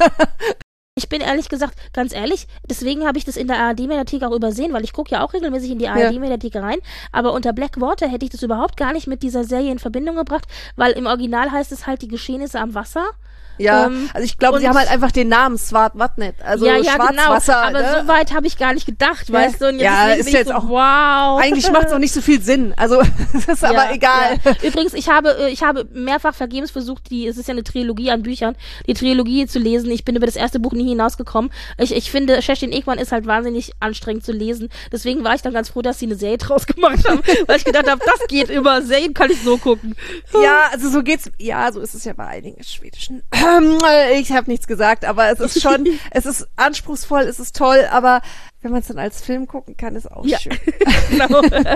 Ich bin ehrlich gesagt, ganz ehrlich, deswegen habe ich das in der A R D-Mediathek auch übersehen, weil ich gucke ja auch regelmäßig in die A R D-Mediathek rein, aber unter Blackwater hätte ich das überhaupt gar nicht mit dieser Serie in Verbindung gebracht, weil im Original heißt es halt die Geschehnisse am Wasser. Ja, ähm, also ich glaube, sie haben halt einfach den Namen Swart Watnet, also ja, ja, Schwarzwasser. Genau, aber ne? so weit habe ich gar nicht gedacht, ja. weißt du? Und jetzt ja, ist jetzt so, auch, wow. Eigentlich macht es auch nicht so viel Sinn, also das ist ja, aber egal. Ja. Übrigens, ich habe ich habe mehrfach vergebens versucht, die, es ist ja eine Trilogie an Büchern, die Trilogie zu lesen. Ich bin über das erste Buch nie hinausgekommen. Ich, ich finde, Kerstin Ekman ist halt wahnsinnig anstrengend zu lesen. Deswegen war ich dann ganz froh, dass sie eine Serie draus gemacht haben, weil ich gedacht habe, das geht über Serien, kann ich so gucken. Ja, also so geht's, ja, so ist es ja bei einigen schwedischen. Ich habe nichts gesagt, aber es ist schon, es ist anspruchsvoll, es ist toll, aber wenn man es dann als Film gucken kann, ist auch ja. schön. Genau.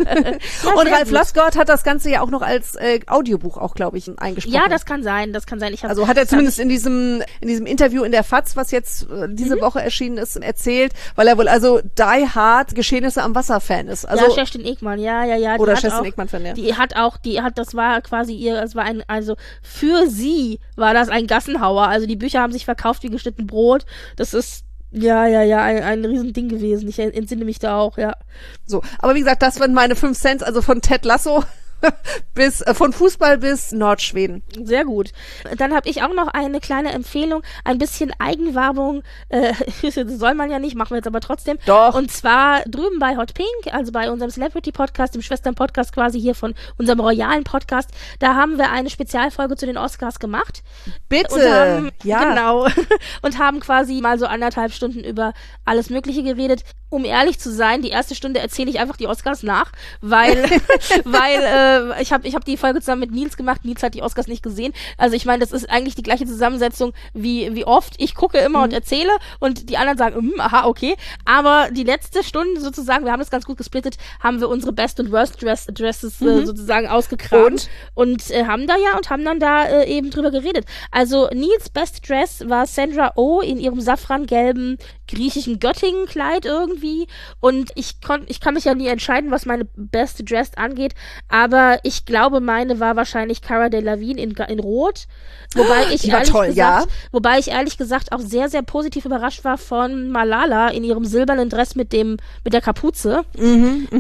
Und Ralf Lassgott hat das Ganze ja auch noch als äh, Audiobuch auch, glaube ich, eingesprochen. Ja, das kann sein, das kann sein. Ich also hat er zumindest in diesem in diesem Interview in der F A Z, was jetzt äh, diese mhm. Woche erschienen ist, erzählt, weil er wohl also Die Hard Geschehnisse am Wasser Fan ist. Also, ja, Kerstin Ekman, ja, ja, ja. Oder Kerstin Ekman Fan, ja. Die hat auch, die hat, das war quasi ihr, es war ein, also für sie war das ein Gassenhauer. Also die Bücher haben sich verkauft wie geschnitten Brot. Das ist Ja, ja, ja, ein, ein Riesending gewesen. Ich entsinne mich da auch, ja. So, aber wie gesagt, das waren meine fünf Cents, also von Ted Lasso bis äh, von Fußball bis Nordschweden. Sehr gut. Dann habe ich auch noch eine kleine Empfehlung, ein bisschen Eigenwerbung, äh, das soll man ja nicht, machen wir jetzt aber trotzdem. Doch. Und zwar drüben bei Hot Pink, also bei unserem Celebrity-Podcast, dem Schwestern-Podcast quasi hier von unserem royalen Podcast, da haben wir eine Spezialfolge zu den Oscars gemacht. Bitte, und haben, ja. Genau. Und haben quasi mal so anderthalb Stunden über alles Mögliche geredet. Um ehrlich zu sein, die erste Stunde erzähle ich einfach die Oscars nach, weil, weil äh, ich habe ich hab die Folge zusammen mit Nils gemacht. Nils hat die Oscars nicht gesehen. Also ich meine, das ist eigentlich die gleiche Zusammensetzung wie wie oft. Ich gucke immer mhm. und erzähle und die anderen sagen, mm, aha, okay. Aber die letzte Stunde sozusagen, wir haben das ganz gut gesplittet, haben wir unsere Best und Worst Dress Dresses mhm. äh, sozusagen ausgekramt und, und äh, haben da ja und haben dann da äh, eben drüber geredet. Also Nils Best Dress war Sandra Oh in ihrem safrangelben griechischen Göttingen-Kleid irgendwie und ich kon- ich kann mich ja nie entscheiden, was meine Best Dressed angeht, aber ich glaube, meine war wahrscheinlich Cara Delevingne in, in Rot, wobei ich Die war ehrlich toll, gesagt, ja. wobei ich ehrlich gesagt auch sehr, sehr positiv überrascht war von Malala in ihrem silbernen Dress mit dem, mit der Kapuze. Mhm, mhm.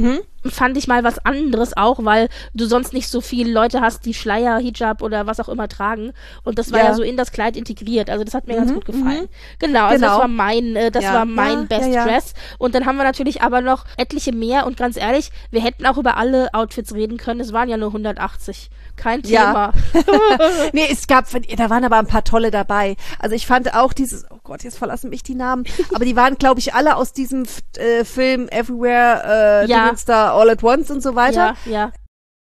fand ich mal was anderes auch, weil du sonst nicht so viele Leute hast, die Schleier, Hijab oder was auch immer tragen. Und das war ja, ja so in das Kleid integriert. Also das hat mir mhm, ganz gut gefallen. Mhm. Genau, also genau. das war mein, äh, das ja. war mein ja, Best ja, ja. Dress. Und dann haben wir natürlich aber noch etliche mehr. Und ganz ehrlich, wir hätten auch über alle Outfits reden können. Es waren ja nur hundertachtzig. Kein Thema. Ja. Nee, es gab, da waren aber ein paar tolle dabei. Also ich fand auch dieses, oh Gott, jetzt verlassen mich die Namen, aber die waren, glaube ich, alle aus diesem äh, Film Everywhere, äh, ja. da All at Once und so weiter. Ja, ja.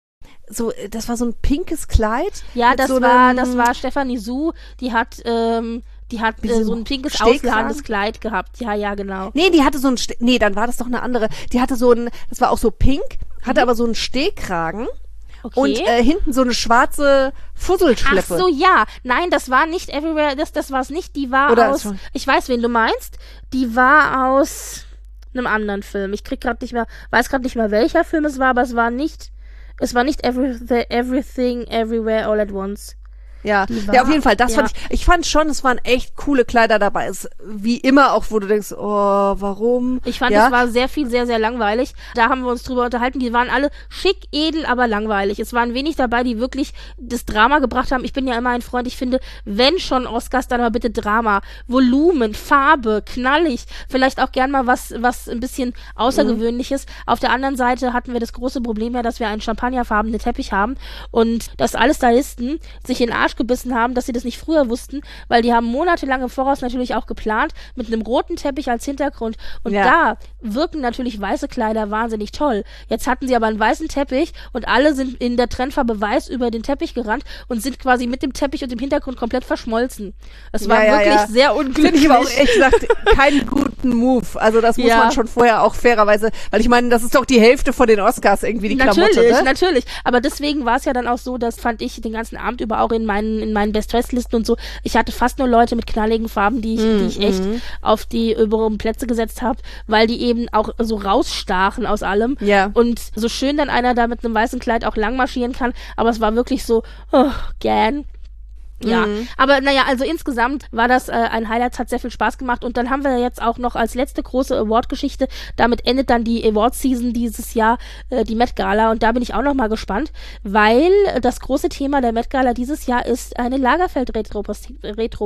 So, das war so ein pinkes Kleid. Ja, das so war, einem, das war Stephanie Su, die hat, ähm, die hat äh, so ein pinkes, ausladendes Kleid gehabt. Ja, ja, genau. Nee, die hatte so ein, Ste- nee, dann war das doch eine andere. Die hatte so ein, das war auch so pink, hatte mhm. aber so einen Stehkragen. Okay. Und äh, hinten so eine schwarze Fusselschleppe. Ach so, ja. Nein, das war nicht Everywhere, das, das war es nicht. Die war Oder aus, ich weiß, wen du meinst. Die war aus einem anderen Film. Ich krieg gerade nicht mehr, weiß gerade nicht mehr, welcher Film es war, aber es war nicht, es war nicht Everything, Everything Everywhere All at Once. Ja, ja, auf jeden Fall, das ja. fand ich, ich fand schon, es waren echt coole Kleider dabei. Es, wie immer auch, wo du denkst, oh, warum? Ich fand, ja? es war sehr viel, sehr, sehr langweilig. Da haben wir uns drüber unterhalten, die waren alle schick, edel, aber langweilig. Es waren wenig dabei, die wirklich das Drama gebracht haben. Ich bin ja immer ein Freund, ich finde, wenn schon Oscars, dann aber bitte Drama. Volumen, Farbe, knallig, vielleicht auch gern mal was, was ein bisschen Außergewöhnliches. Mhm. Auf der anderen Seite hatten wir das große Problem ja, dass wir einen champagnerfarbenen Teppich haben und dass alle Stylisten sich in den Arsch gebissen haben, dass sie das nicht früher wussten, weil die haben monatelang im Voraus natürlich auch geplant, mit einem roten Teppich als Hintergrund. Und ja. da wirken natürlich weiße Kleider wahnsinnig toll. Jetzt hatten sie aber einen weißen Teppich und alle sind in der Trennfarbe weiß über den Teppich gerannt und sind quasi mit dem Teppich und dem Hintergrund komplett verschmolzen. Es war ja, ja, wirklich ja. sehr unglücklich. Finde ich aber auch echt gesagt keinen guten Move. Also das muss ja. man schon vorher auch fairerweise, weil ich meine, das ist doch die Hälfte von den Oscars irgendwie, die natürlich, Klamotte, ne? Natürlich, aber deswegen war es ja dann auch so, das fand ich den ganzen Abend über auch in meinen, in meinen Best-Dress-Listen und so, ich hatte fast nur Leute mit knalligen Farben, die ich, mm, die ich echt mm. auf die oberen Plätze gesetzt habe, weil die eben auch so rausstachen aus allem. Ja. Und so schön dann einer da mit einem weißen Kleid auch lang marschieren kann, aber es war wirklich so, oh, gern. Ja, mhm. aber naja, also insgesamt war das äh, ein Highlight, hat sehr viel Spaß gemacht und dann haben wir jetzt auch noch als letzte große Award-Geschichte, damit endet dann die Award-Season dieses Jahr, äh, die Met Gala und da bin ich auch noch mal gespannt, weil das große Thema der Met Gala dieses Jahr ist eine Lagerfeld-Retroperspektive.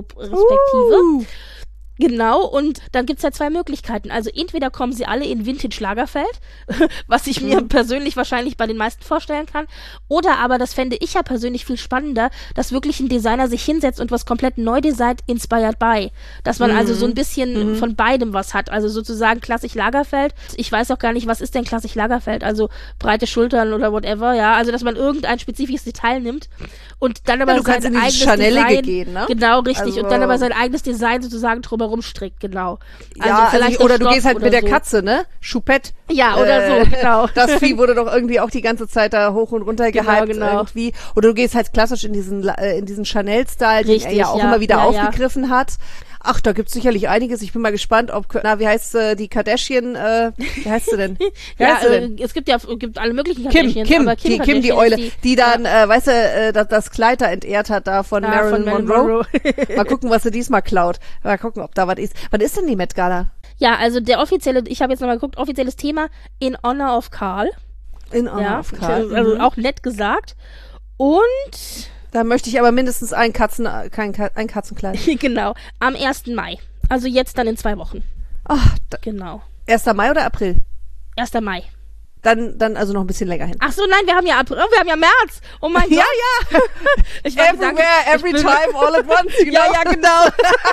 Uh. Genau, und dann gibt's ja zwei Möglichkeiten. Also entweder kommen sie alle in Vintage Lagerfeld, was ich mir mhm. persönlich wahrscheinlich bei den meisten vorstellen kann, oder aber, das fände ich ja persönlich viel spannender, dass wirklich ein Designer sich hinsetzt und was komplett neu designt, inspired by. Dass man mhm. also so ein bisschen mhm. von beidem was hat. Also sozusagen klassisch Lagerfeld. Ich weiß auch gar nicht, was ist denn klassisch Lagerfeld? Also breite Schultern oder whatever, ja. Also, dass man irgendein spezifisches Detail nimmt und dann aber ja, du sein kannst eigenes Chanel Design, gehen, ne? Genau, richtig. Also, und dann aber sein eigenes Design sozusagen drüber rumstrickt, genau. Also ja, vielleicht also, oder du Stoff gehst halt oder mit der so. Katze, ne? Choupette. Ja, oder äh, so, genau. Das Vieh wurde doch irgendwie auch die ganze Zeit da hoch und runter Genau, gehypt genau. irgendwie. Oder du gehst halt klassisch in diesen äh, in diesen Chanel-Style, den er ja auch ja, immer wieder ja, aufgegriffen ja. hat. Ach, da gibt's sicherlich einiges. Ich bin mal gespannt, ob, na, wie heißt äh, die Kardashian, äh, wie heißt sie denn? Wie ja, heißt sie denn? Äh, es gibt ja gibt alle möglichen Kim, Kardashians, Kim, aber Kim die, Kim, die Kardashian Eule, die, die dann, ja. äh, weißt du, äh, das, das Kleid da entehrt hat da von ja, Marilyn von Marilyn Monroe. Monroe. Mal gucken, was sie diesmal klaut. Mal gucken, ob da was ist. Was ist denn die Met Gala? Ja, also der offizielle, ich habe jetzt nochmal geguckt, offizielles Thema in honor of Karl. In honor ja, of Karl. Also mhm. auch nett gesagt. Und da möchte ich aber mindestens ein Katzen, kein ein Katzenkleid. Genau, am ersten Mai. Also jetzt dann in zwei Wochen. Ach, da, genau. erster Mai oder April? erster Mai. Dann, dann also noch ein bisschen länger hin. Ach so, nein, wir haben ja April, oh, wir haben ja März. Oh mein ja, Gott. Ja, ich ja. Everywhere, sagen, every time, all at once. You know? Ja, ja, genau.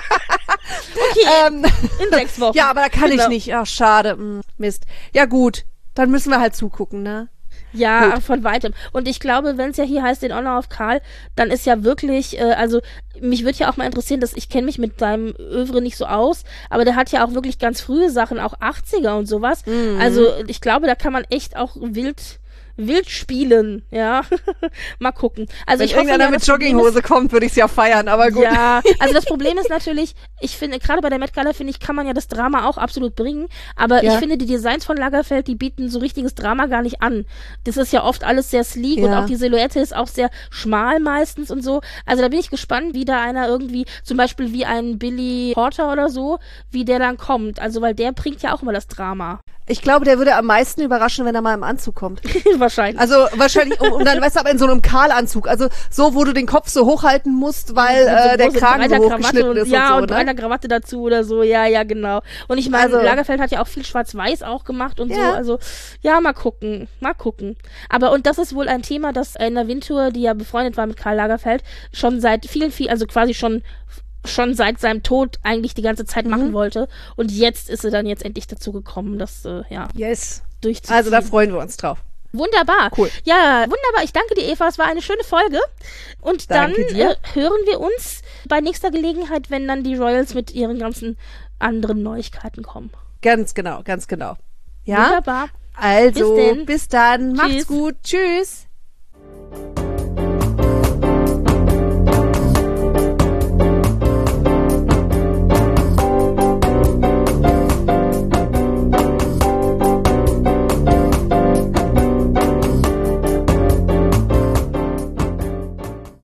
Okay, ähm, in sechs Wochen. Ja, aber da kann genau. ich nicht. Ach, schade. Mist. Ja gut, dann müssen wir halt zugucken, ne? Ja, Gut. von weitem. Und ich glaube, wenn es ja hier heißt, in honor of Karl, dann ist ja wirklich, äh, also mich würde ja auch mal interessieren, dass ich kenne mich mit seinem Övre nicht so aus, aber der hat ja auch wirklich ganz frühe Sachen, auch achtziger und sowas. Mhm. Also ich glaube, da kann man echt auch wild wild spielen, ja. Mal gucken. Also Wenn ich hoffe, irgendeiner ja, mit Jogginghose ist, kommt, würde ich es ja feiern, aber gut. Ja, also das Problem ist natürlich, ich finde, gerade bei der Met Gala, finde ich, kann man ja das Drama auch absolut bringen, aber ja. ich finde, die Designs von Lagerfeld, die bieten so richtiges Drama gar nicht an. Das ist ja oft alles sehr sleek ja. und auch die Silhouette ist auch sehr schmal meistens und so. Also da bin ich gespannt, wie da einer irgendwie, zum Beispiel wie ein Billy Porter oder so, wie der dann kommt. Also weil der bringt ja auch immer das Drama. Ich glaube, der würde am meisten überraschen, wenn er mal im Anzug kommt. Wahrscheinlich. Also wahrscheinlich, und, und dann, weißt du, aber in so einem Kahlanzug. Also so, wo du den Kopf so hochhalten musst, weil Mit so äh, der große Kragen so hochgeschnitten und, ist ja, und so, und ne? einer Krawatte dazu oder so. Ja, ja, genau. Und ich meine, Also- Lagerfeld hat ja auch viel Schwarz-Weiß auch gemacht und so. Ja. Also, ja, mal gucken. Mal gucken. Aber, und das ist wohl ein Thema, das Anna Wintour, die ja befreundet war mit Karl Lagerfeld, schon seit vielen, vielen, also quasi schon schon seit seinem Tod eigentlich die ganze Zeit machen wollte. Und jetzt ist sie dann jetzt endlich dazu gekommen, das, äh, ja, Yes. durchzuziehen. Also da freuen wir uns drauf. Wunderbar. Cool. Ja, wunderbar. Ich danke dir, Eva. Es war eine schöne Folge. Und dann Danke dir. äh, hören wir uns bei nächster Gelegenheit, wenn dann die Royals mit ihren ganzen anderen Neuigkeiten kommen. Ganz genau, ganz genau. Ja? Wunderbar. Also, Bis denn. bis dann. Macht's Tschüss. gut. Tschüss.